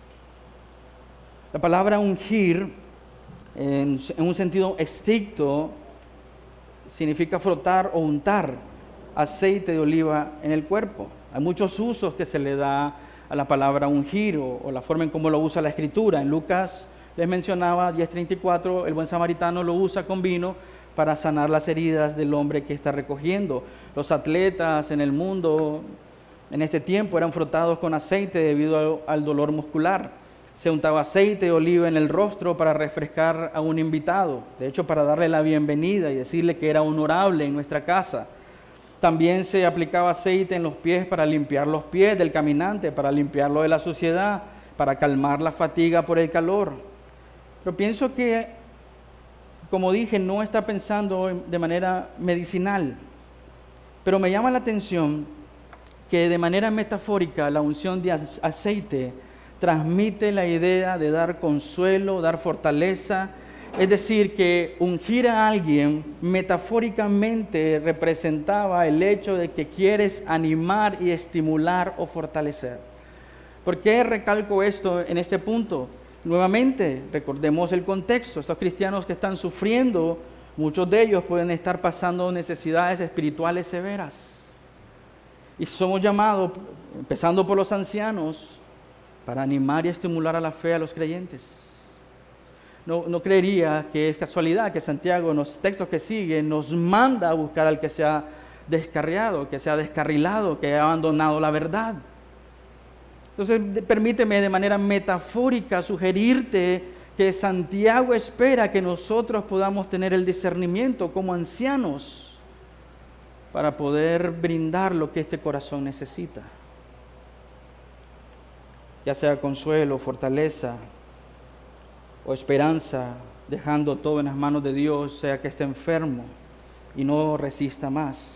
La palabra ungir, en, en un sentido estricto, significa frotar o untar aceite de oliva en el cuerpo. Hay muchos usos que se le da a la palabra ungir o, o la forma en cómo lo usa la Escritura. En Lucas les mencionaba diez treinta y cuatro, el buen samaritano lo usa con vino para sanar las heridas del hombre que está recogiendo. Los atletas en el mundo en este tiempo eran frotados con aceite debido al, al dolor muscular. Se untaba aceite de oliva en el rostro para refrescar a un invitado, de hecho para darle la bienvenida y decirle que era honorable en nuestra casa. También se aplicaba aceite en los pies para limpiar los pies del caminante, para limpiarlo de la suciedad, para calmar la fatiga por el calor. Pero pienso que, como dije, no está pensando de manera medicinal. Pero me llama la atención que de manera metafórica la unción de aceite transmite la idea de dar consuelo, dar fortaleza Es decir, que ungir a alguien metafóricamente representaba el hecho de que quieres animar y estimular o fortalecer. ¿Por qué recalco esto en este punto? Nuevamente, recordemos el contexto. Estos cristianos que están sufriendo, muchos de ellos pueden estar pasando necesidades espirituales severas. Y somos llamados, empezando por los ancianos, para animar y estimular a la fe a los creyentes. No, no creería que es casualidad que Santiago en los textos que siguen nos manda a buscar al que se ha descarriado, que se ha descarrilado, que ha abandonado la verdad. Entonces, permíteme de manera metafórica sugerirte que Santiago espera que nosotros podamos tener el discernimiento como ancianos para poder brindar lo que este corazón necesita, ya sea consuelo, fortaleza o esperanza, dejando todo en las manos de Dios, sea que esté enfermo y no resista más.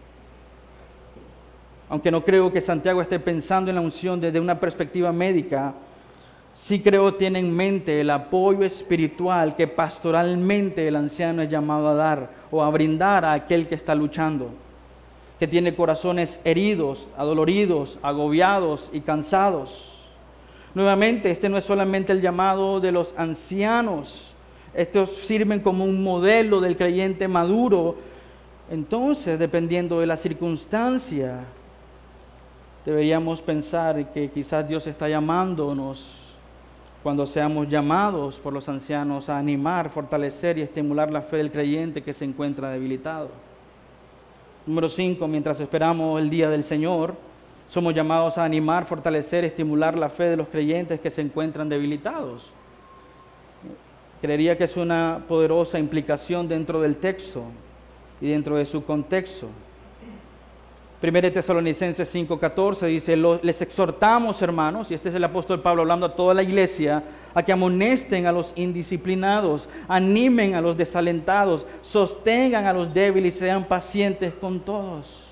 Aunque no creo que Santiago esté pensando en la unción desde una perspectiva médica, sí creo tiene en mente el apoyo espiritual que pastoralmente el anciano es llamado a dar o a brindar a aquel que está luchando, que tiene corazones heridos, adoloridos, agobiados y cansados. Nuevamente, este no es solamente el llamado de los ancianos, estos sirven como un modelo del creyente maduro. Entonces, dependiendo de la circunstancia, deberíamos pensar que quizás Dios está llamándonos cuando seamos llamados por los ancianos a animar, fortalecer y estimular la fe del creyente que se encuentra debilitado. Número cinco, mientras esperamos el día del Señor, somos llamados a animar, fortalecer, estimular la fe de los creyentes que se encuentran debilitados. Creería que es una poderosa implicación dentro del texto y dentro de su contexto. Primera de Tesalonicenses cinco catorce dice, les exhortamos, hermanos, y este es el apóstol Pablo hablando a toda la iglesia, a que amonesten a los indisciplinados, animen a los desalentados, sostengan a los débiles y sean pacientes con todos.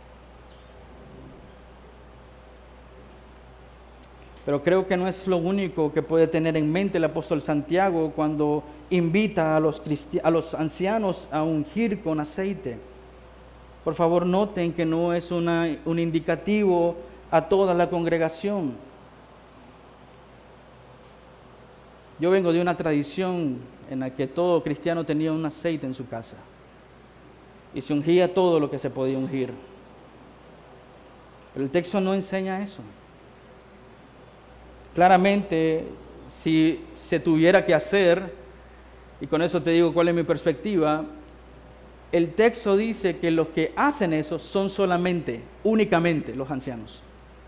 Pero creo que no es lo único que puede tener en mente el apóstol Santiago cuando invita a los, cristi- a los ancianos a ungir con aceite. Por favor, noten que no es una, un indicativo a toda la congregación. Yo vengo de una tradición en la que todo cristiano tenía un aceite en su casa y se ungía todo lo que se podía ungir. Pero el texto no enseña eso. Claramente, si se tuviera que hacer, y con eso te digo cuál es mi perspectiva, el texto dice que los que hacen eso son solamente, únicamente los ancianos.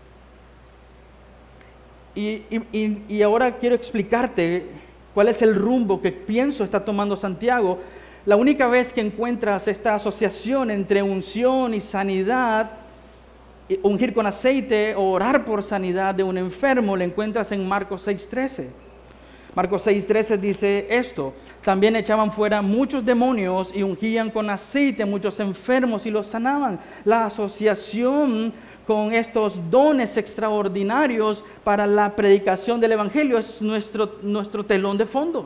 Y, y, y ahora quiero explicarte cuál es el rumbo que pienso está tomando Santiago. La única vez que encuentras esta asociación entre unción y sanidad, ungir con aceite o orar por sanidad de un enfermo, la encuentras en Marcos seis trece. Marcos seis trece dice esto: también echaban fuera muchos demonios y ungían con aceite a muchos enfermos y los sanaban. La asociación con estos dones extraordinarios para la predicación del evangelio es nuestro, nuestro telón de fondo.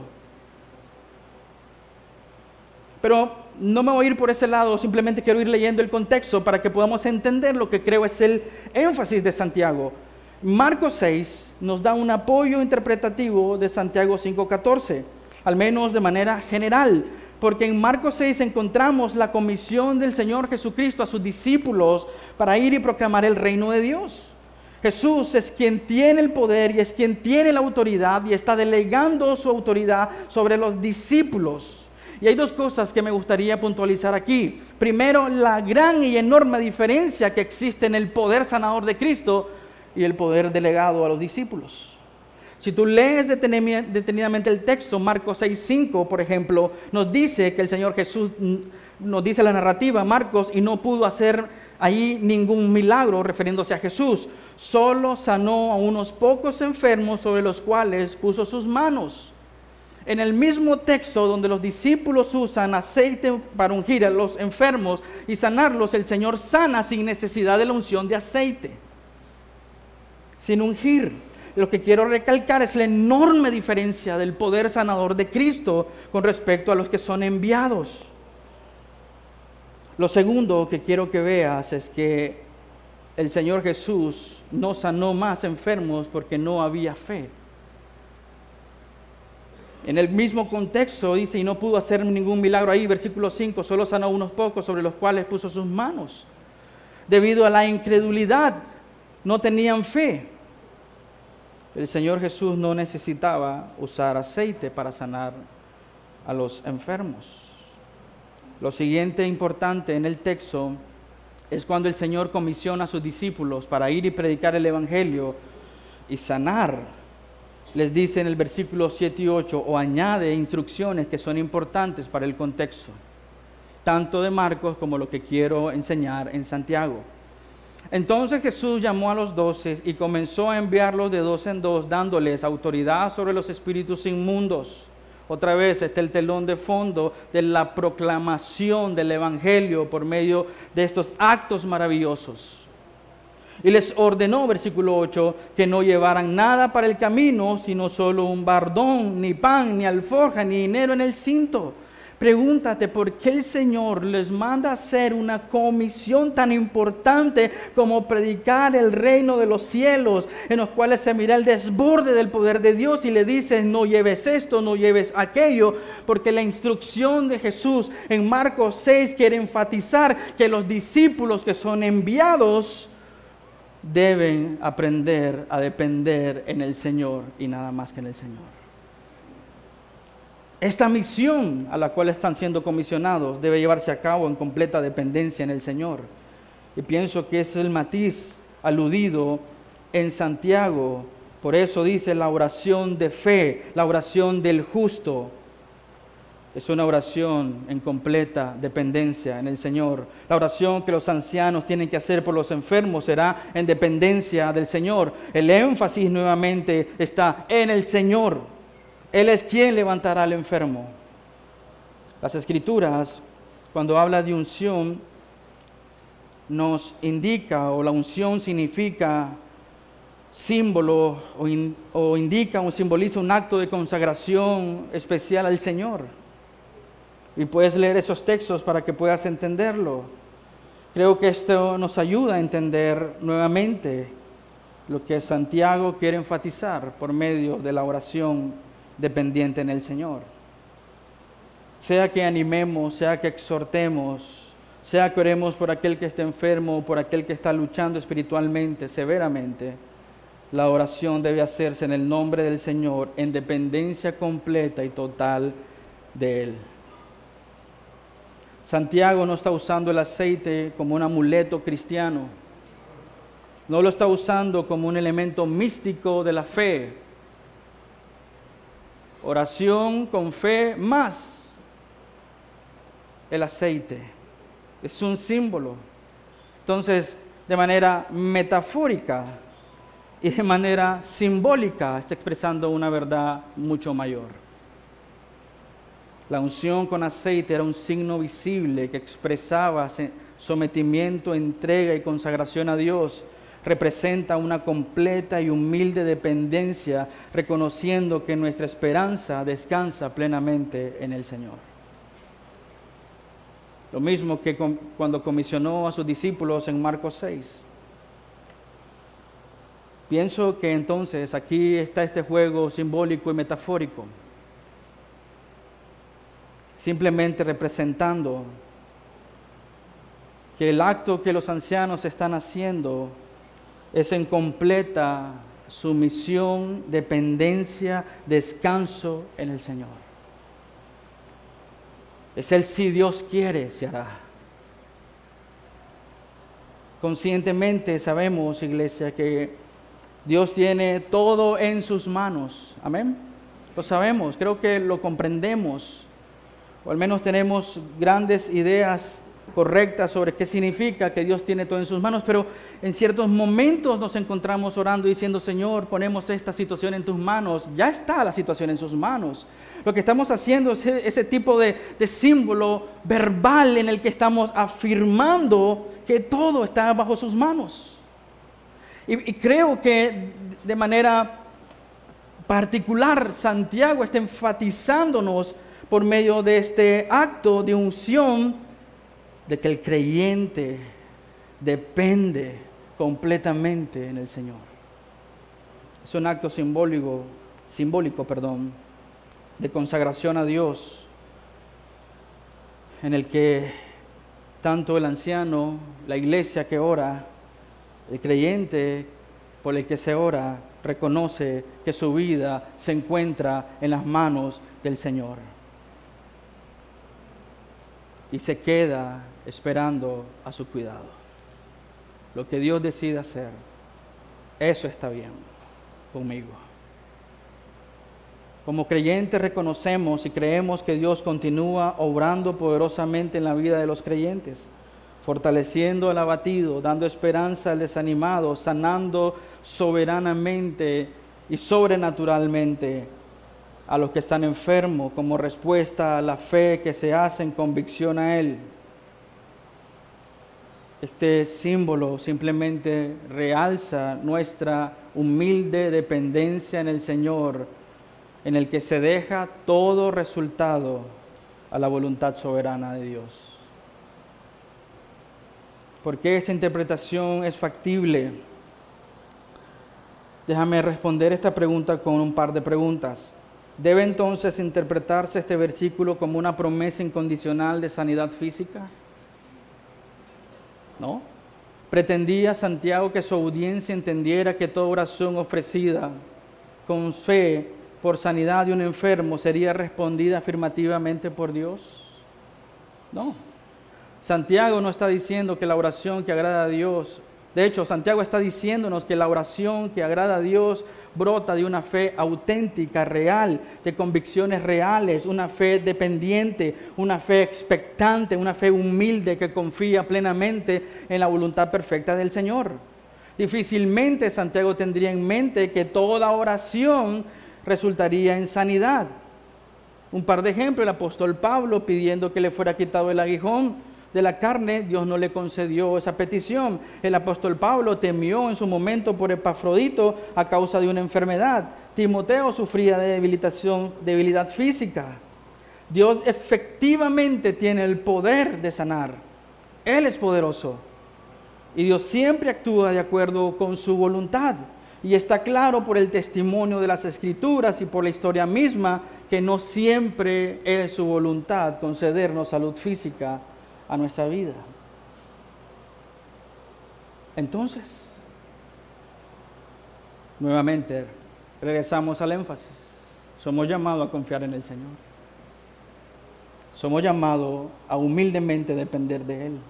Pero no me voy a ir por ese lado, simplemente quiero ir leyendo el contexto para que podamos entender lo que creo es el énfasis de Santiago. Marcos seis nos da un apoyo interpretativo de Santiago cinco catorce, al menos de manera general, porque en Marcos seis encontramos la comisión del Señor Jesucristo a sus discípulos para ir y proclamar el reino de Dios. Jesús es quien tiene el poder y es quien tiene la autoridad y está delegando su autoridad sobre los discípulos. Y hay dos cosas que me gustaría puntualizar aquí. Primero, la gran y enorme diferencia que existe en el poder sanador de Cristo y el poder delegado a los discípulos. Si tú lees detenidamente el texto, Marcos seis cinco, por ejemplo, nos dice que el Señor Jesús, nos dice la narrativa, Marcos, y no pudo hacer ahí ningún milagro refiriéndose a Jesús. Solo sanó a unos pocos enfermos sobre los cuales puso sus manos. En el mismo texto donde los discípulos usan aceite para ungir a los enfermos y sanarlos, el Señor sana sin necesidad de la unción de aceite, sin ungir. lo que quiero recalcar es la enorme diferencia del poder sanador de Cristo con respecto a los que son enviados. Lo segundo que quiero que veas es que el Señor Jesús no sanó más enfermos porque no había fe. En el mismo contexto dice, y no pudo hacer ningún milagro ahí, versículo cinco, solo sanó unos pocos sobre los cuales puso sus manos. Debido a la incredulidad, no tenían fe. El Señor Jesús no necesitaba usar aceite para sanar a los enfermos. Lo siguiente importante en el texto es cuando el Señor comisiona a sus discípulos para ir y predicar el Evangelio y sanar. Les dice en el versículo siete y ocho, o añade instrucciones que son importantes para el contexto, tanto de Marcos como lo que quiero enseñar en Santiago. Entonces Jesús llamó a los doce y comenzó a enviarlos de dos en dos, dándoles autoridad sobre los espíritus inmundos. Otra vez está el telón de fondo de la proclamación del Evangelio por medio de estos actos maravillosos. Y les ordenó, versículo ocho, que no llevaran nada para el camino, sino solo un bardón, ni pan, ni alforja, ni dinero en el cinto. Pregúntate por qué el Señor les manda hacer una comisión tan importante como predicar el reino de los cielos, en los cuales se mira el desborde del poder de Dios y le dice, no lleves esto, no lleves aquello, porque la instrucción de Jesús en Marcos seis quiere enfatizar que los discípulos que son enviados deben aprender a depender en el Señor y nada más que en el Señor. Esta misión a la cual están siendo comisionados debe llevarse a cabo en completa dependencia en el Señor. Y pienso que es el matiz aludido en Santiago. Por eso dice la oración de fe, la oración del justo. Es una oración en completa dependencia en el Señor. La oración que los ancianos tienen que hacer por los enfermos será en dependencia del Señor. El énfasis nuevamente está en el Señor. Él es quien levantará al enfermo. Las Escrituras, cuando habla de unción, nos indica, o la unción significa símbolo, o, in, o indica o simboliza un acto de consagración especial al Señor. Y puedes leer esos textos para que puedas entenderlo. Creo que esto nos ayuda a entender nuevamente lo que Santiago quiere enfatizar por medio de la oración dependiente en el Señor. Sea que animemos, sea que exhortemos, sea que oremos por aquel que está enfermo, por aquel que está luchando espiritualmente, severamente, la oración debe hacerse en el nombre del Señor, en dependencia completa y total de Él. Santiago no está usando el aceite como un amuleto cristiano. No lo está usando como un elemento místico de la fe. Oración con fe más el aceite. Es un símbolo. Entonces, de manera metafórica y de manera simbólica está expresando una verdad mucho mayor. La unción con aceite era un signo visible que expresaba sometimiento, entrega y consagración a Dios. Representa una completa y humilde dependencia, reconociendo que nuestra esperanza descansa plenamente en el Señor. Lo mismo que con, cuando comisionó a sus discípulos en Marcos seis. Pienso que entonces aquí está este juego simbólico y metafórico, simplemente representando que el acto que los ancianos están haciendo es en completa sumisión, dependencia, descanso en el Señor. Es el si Dios quiere, se hará. Conscientemente sabemos, iglesia, que Dios tiene todo en sus manos. Amén. Lo sabemos, creo que lo comprendemos. O al menos tenemos grandes ideas correctas sobre qué significa que Dios tiene todo en sus manos, pero en ciertos momentos nos encontramos orando y diciendo, Señor, ponemos esta situación en tus manos. Ya está la situación en sus manos. Lo que estamos haciendo es ese tipo de, de símbolo verbal en el que estamos afirmando que todo está bajo sus manos. Y, y creo que de manera particular, Santiago está enfatizándonos por medio de este acto de unción de que el creyente depende completamente en el Señor. Es un acto simbólico, simbólico, perdón, de consagración a Dios, en el que tanto el anciano, la iglesia que ora, el creyente por el que se ora, reconoce que su vida se encuentra en las manos del Señor. Y se queda esperando a su cuidado. Lo que Dios decida hacer, eso está bien conmigo. Como creyentes reconocemos y creemos que Dios continúa obrando poderosamente en la vida de los creyentes, fortaleciendo al abatido, dando esperanza al desanimado, sanando soberanamente y sobrenaturalmente a los que están enfermos como respuesta a la fe que se hace en convicción a Él. Este símbolo simplemente realza nuestra humilde dependencia en el Señor, en el que se deja todo resultado a la voluntad soberana de Dios. ¿Por qué esta interpretación es factible? Déjame responder esta pregunta con un par de preguntas. ¿Debe entonces interpretarse este versículo como una promesa incondicional de sanidad física? ¿No? ¿Pretendía Santiago que su audiencia entendiera que toda oración ofrecida con fe por sanidad de un enfermo sería respondida afirmativamente por Dios? No. Santiago no está diciendo que la oración que agrada a Dios, de hecho, Santiago está diciéndonos que la oración que agrada a Dios brota de una fe auténtica, real, de convicciones reales, una fe dependiente, una fe expectante, una fe humilde que confía plenamente en la voluntad perfecta del Señor. Difícilmente Santiago tendría en mente que toda oración resultaría en sanidad. Un par de ejemplos: el apóstol Pablo pidiendo que le fuera quitado el aguijón de la carne, Dios no le concedió esa petición. El apóstol Pablo temió en su momento por Epafrodito a causa de una enfermedad. Timoteo sufría de debilitación, debilidad física. Dios efectivamente tiene el poder de sanar. Él es poderoso. Y Dios siempre actúa de acuerdo con su voluntad. Y está claro por el testimonio de las Escrituras y por la historia misma que no siempre es su voluntad concedernos salud física a nuestra vida. Entonces, nuevamente, regresamos al énfasis. Somos llamados a confiar en el Señor. Somos llamados a humildemente depender de Él.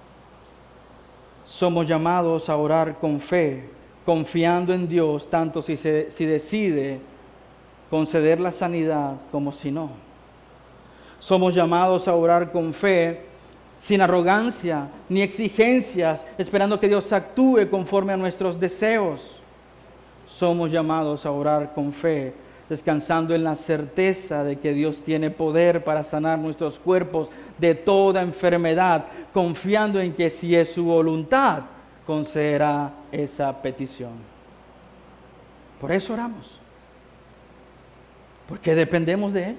Somos llamados a orar con fe, confiando en Dios, tanto si, se, si decide conceder la sanidad como si no. Somos llamados a orar con fe, sin arrogancia ni exigencias, esperando que Dios actúe conforme a nuestros deseos. Somos llamados a orar con fe, descansando en la certeza de que Dios tiene poder para sanar nuestros cuerpos de toda enfermedad, confiando en que si es su voluntad, concederá esa petición. Por eso oramos, porque dependemos de Él,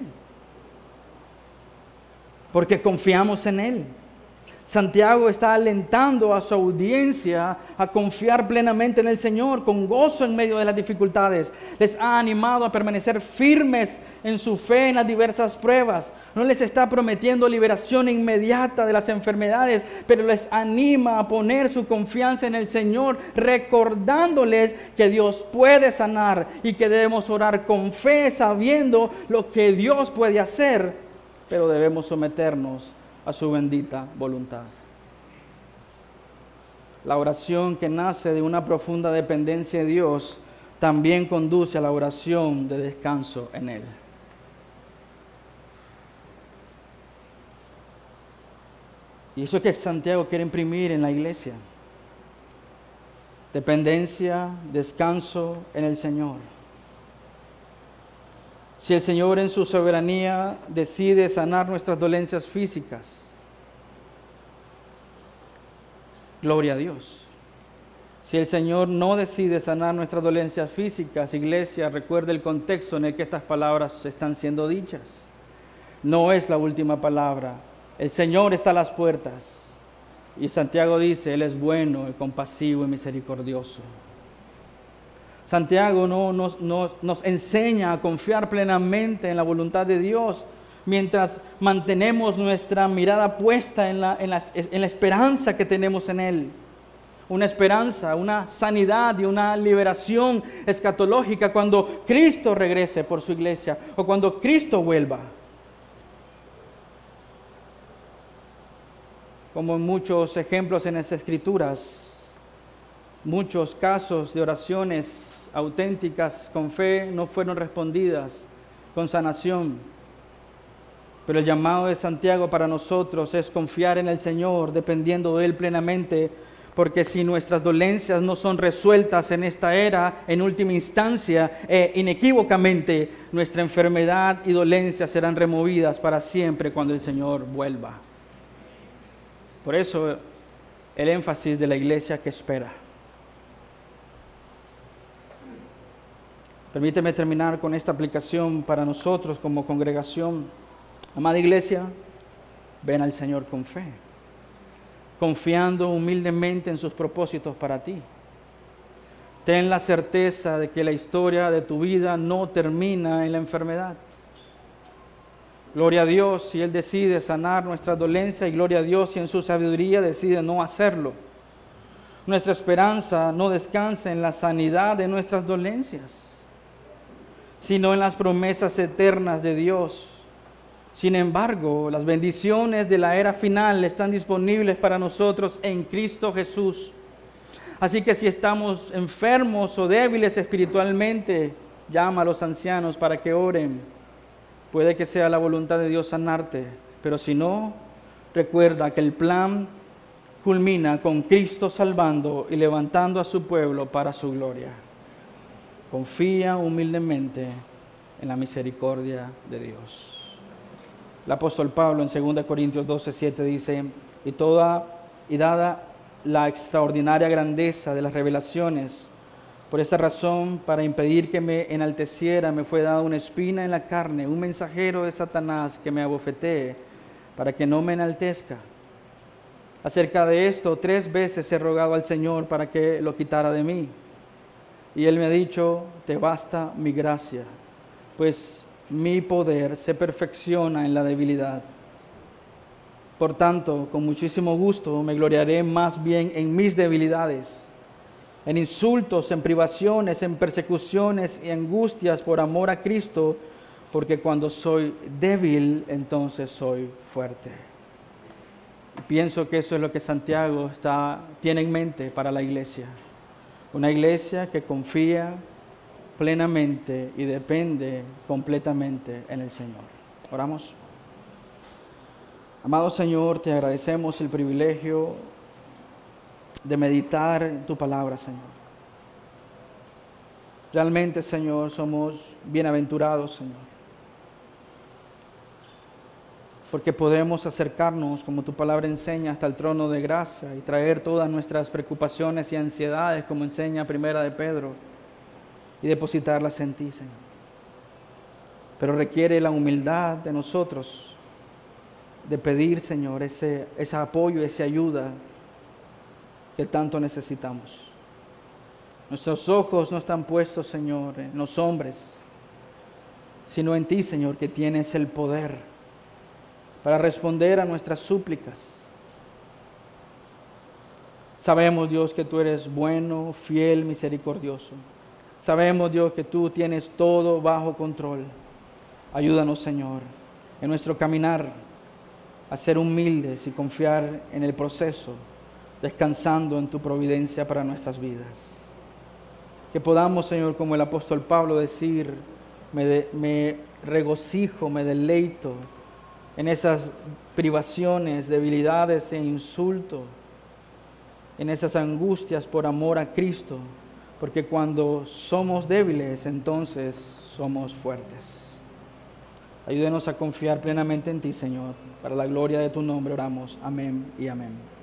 porque confiamos en Él. Santiago está alentando a su audiencia a confiar plenamente en el Señor, con gozo en medio de las dificultades. Les ha animado a permanecer firmes en su fe en las diversas pruebas. No les está prometiendo liberación inmediata de las enfermedades, pero les anima a poner su confianza en el Señor, recordándoles que Dios puede sanar y que debemos orar con fe, sabiendo lo que Dios puede hacer, pero debemos someternos a su bendita voluntad. La oración que nace de una profunda dependencia de Dios también conduce a la oración de descanso en Él. Y eso es que Santiago quiere imprimir en la iglesia: dependencia, descanso en el Señor. Si el Señor en su soberanía decide sanar nuestras dolencias físicas, gloria a Dios. Si el Señor no decide sanar nuestras dolencias físicas, iglesia, recuerde el contexto en el que estas palabras están siendo dichas. No es la última palabra. El Señor está a las puertas. Y Santiago dice, Él es bueno, y compasivo y misericordioso. Santiago no, nos, no, nos enseña a confiar plenamente en la voluntad de Dios mientras mantenemos nuestra mirada puesta en la, en la, en la esperanza que tenemos en Él. Una esperanza, una sanidad y una liberación escatológica cuando Cristo regrese por su iglesia o cuando Cristo vuelva. Como en muchos ejemplos en las Escrituras, muchos casos de oraciones auténticas con fe no fueron respondidas con sanación. Pero el llamado de Santiago para nosotros es confiar en el Señor, dependiendo de Él plenamente, porque si nuestras dolencias no son resueltas en esta era, en última instancia, eh, inequívocamente, nuestra enfermedad y dolencias serán removidas para siempre cuando el Señor vuelva. Por eso, el énfasis de la iglesia que espera. Permíteme terminar con esta aplicación para nosotros como congregación. Amada iglesia, ven al Señor con fe, confiando humildemente en sus propósitos para ti. Ten la certeza de que la historia de tu vida no termina en la enfermedad. Gloria a Dios si Él decide sanar nuestra dolencia, y gloria a Dios si en su sabiduría decide no hacerlo. Nuestra esperanza no descansa en la sanidad de nuestras dolencias, sino en las promesas eternas de Dios. Sin embargo, las bendiciones de la era final están disponibles para nosotros en Cristo Jesús. Así que si estamos enfermos o débiles espiritualmente, llama a los ancianos para que oren. Puede que sea la voluntad de Dios sanarte, pero si no, recuerda que el plan culmina con Cristo salvando y levantando a su pueblo para su gloria. Confía humildemente en la misericordia de Dios. El apóstol Pablo en segunda Corintios doce, siete dice, y toda y dada la extraordinaria grandeza de las revelaciones, por esta razón, para impedir que me enalteciera, me fue dada una espina en la carne, un mensajero de Satanás que me abofetee, para que no me enaltezca. Acerca de esto, tres veces he rogado al Señor para que lo quitara de mí. Y Él me ha dicho, te basta mi gracia, pues mi poder se perfecciona en la debilidad. Por tanto, con muchísimo gusto me gloriaré más bien en mis debilidades, en insultos, en privaciones, en persecuciones y angustias por amor a Cristo, porque cuando soy débil, entonces soy fuerte. Pienso que eso es lo que Santiago está, tiene en mente para la iglesia. Una iglesia que confía plenamente y depende completamente en el Señor. Oramos. Amado Señor, te agradecemos el privilegio de meditar en tu palabra, Señor. Realmente, Señor, somos bienaventurados, Señor, porque podemos acercarnos, como tu palabra enseña, hasta el trono de gracia y traer todas nuestras preocupaciones y ansiedades, como enseña Primera de Pedro, y depositarlas en ti, Señor. Pero requiere la humildad de nosotros de pedir, Señor, ese, ese apoyo, esa ayuda que tanto necesitamos. Nuestros ojos no están puestos, Señor, en los hombres, sino en ti, Señor, que tienes el poder para responder a nuestras súplicas. Sabemos, Dios, que tú eres bueno, fiel, misericordioso. Sabemos, Dios, que tú tienes todo bajo control. Ayúdanos, Señor, en nuestro caminar a ser humildes y confiar en el proceso, descansando en tu providencia para nuestras vidas. Que podamos, Señor, como el apóstol Pablo, decir, me, de, me regocijo, me deleito en esas privaciones, debilidades e insultos, en esas angustias por amor a Cristo, porque cuando somos débiles, entonces somos fuertes. Ayúdenos a confiar plenamente en ti, Señor. Para la gloria de tu nombre oramos. Amén y amén.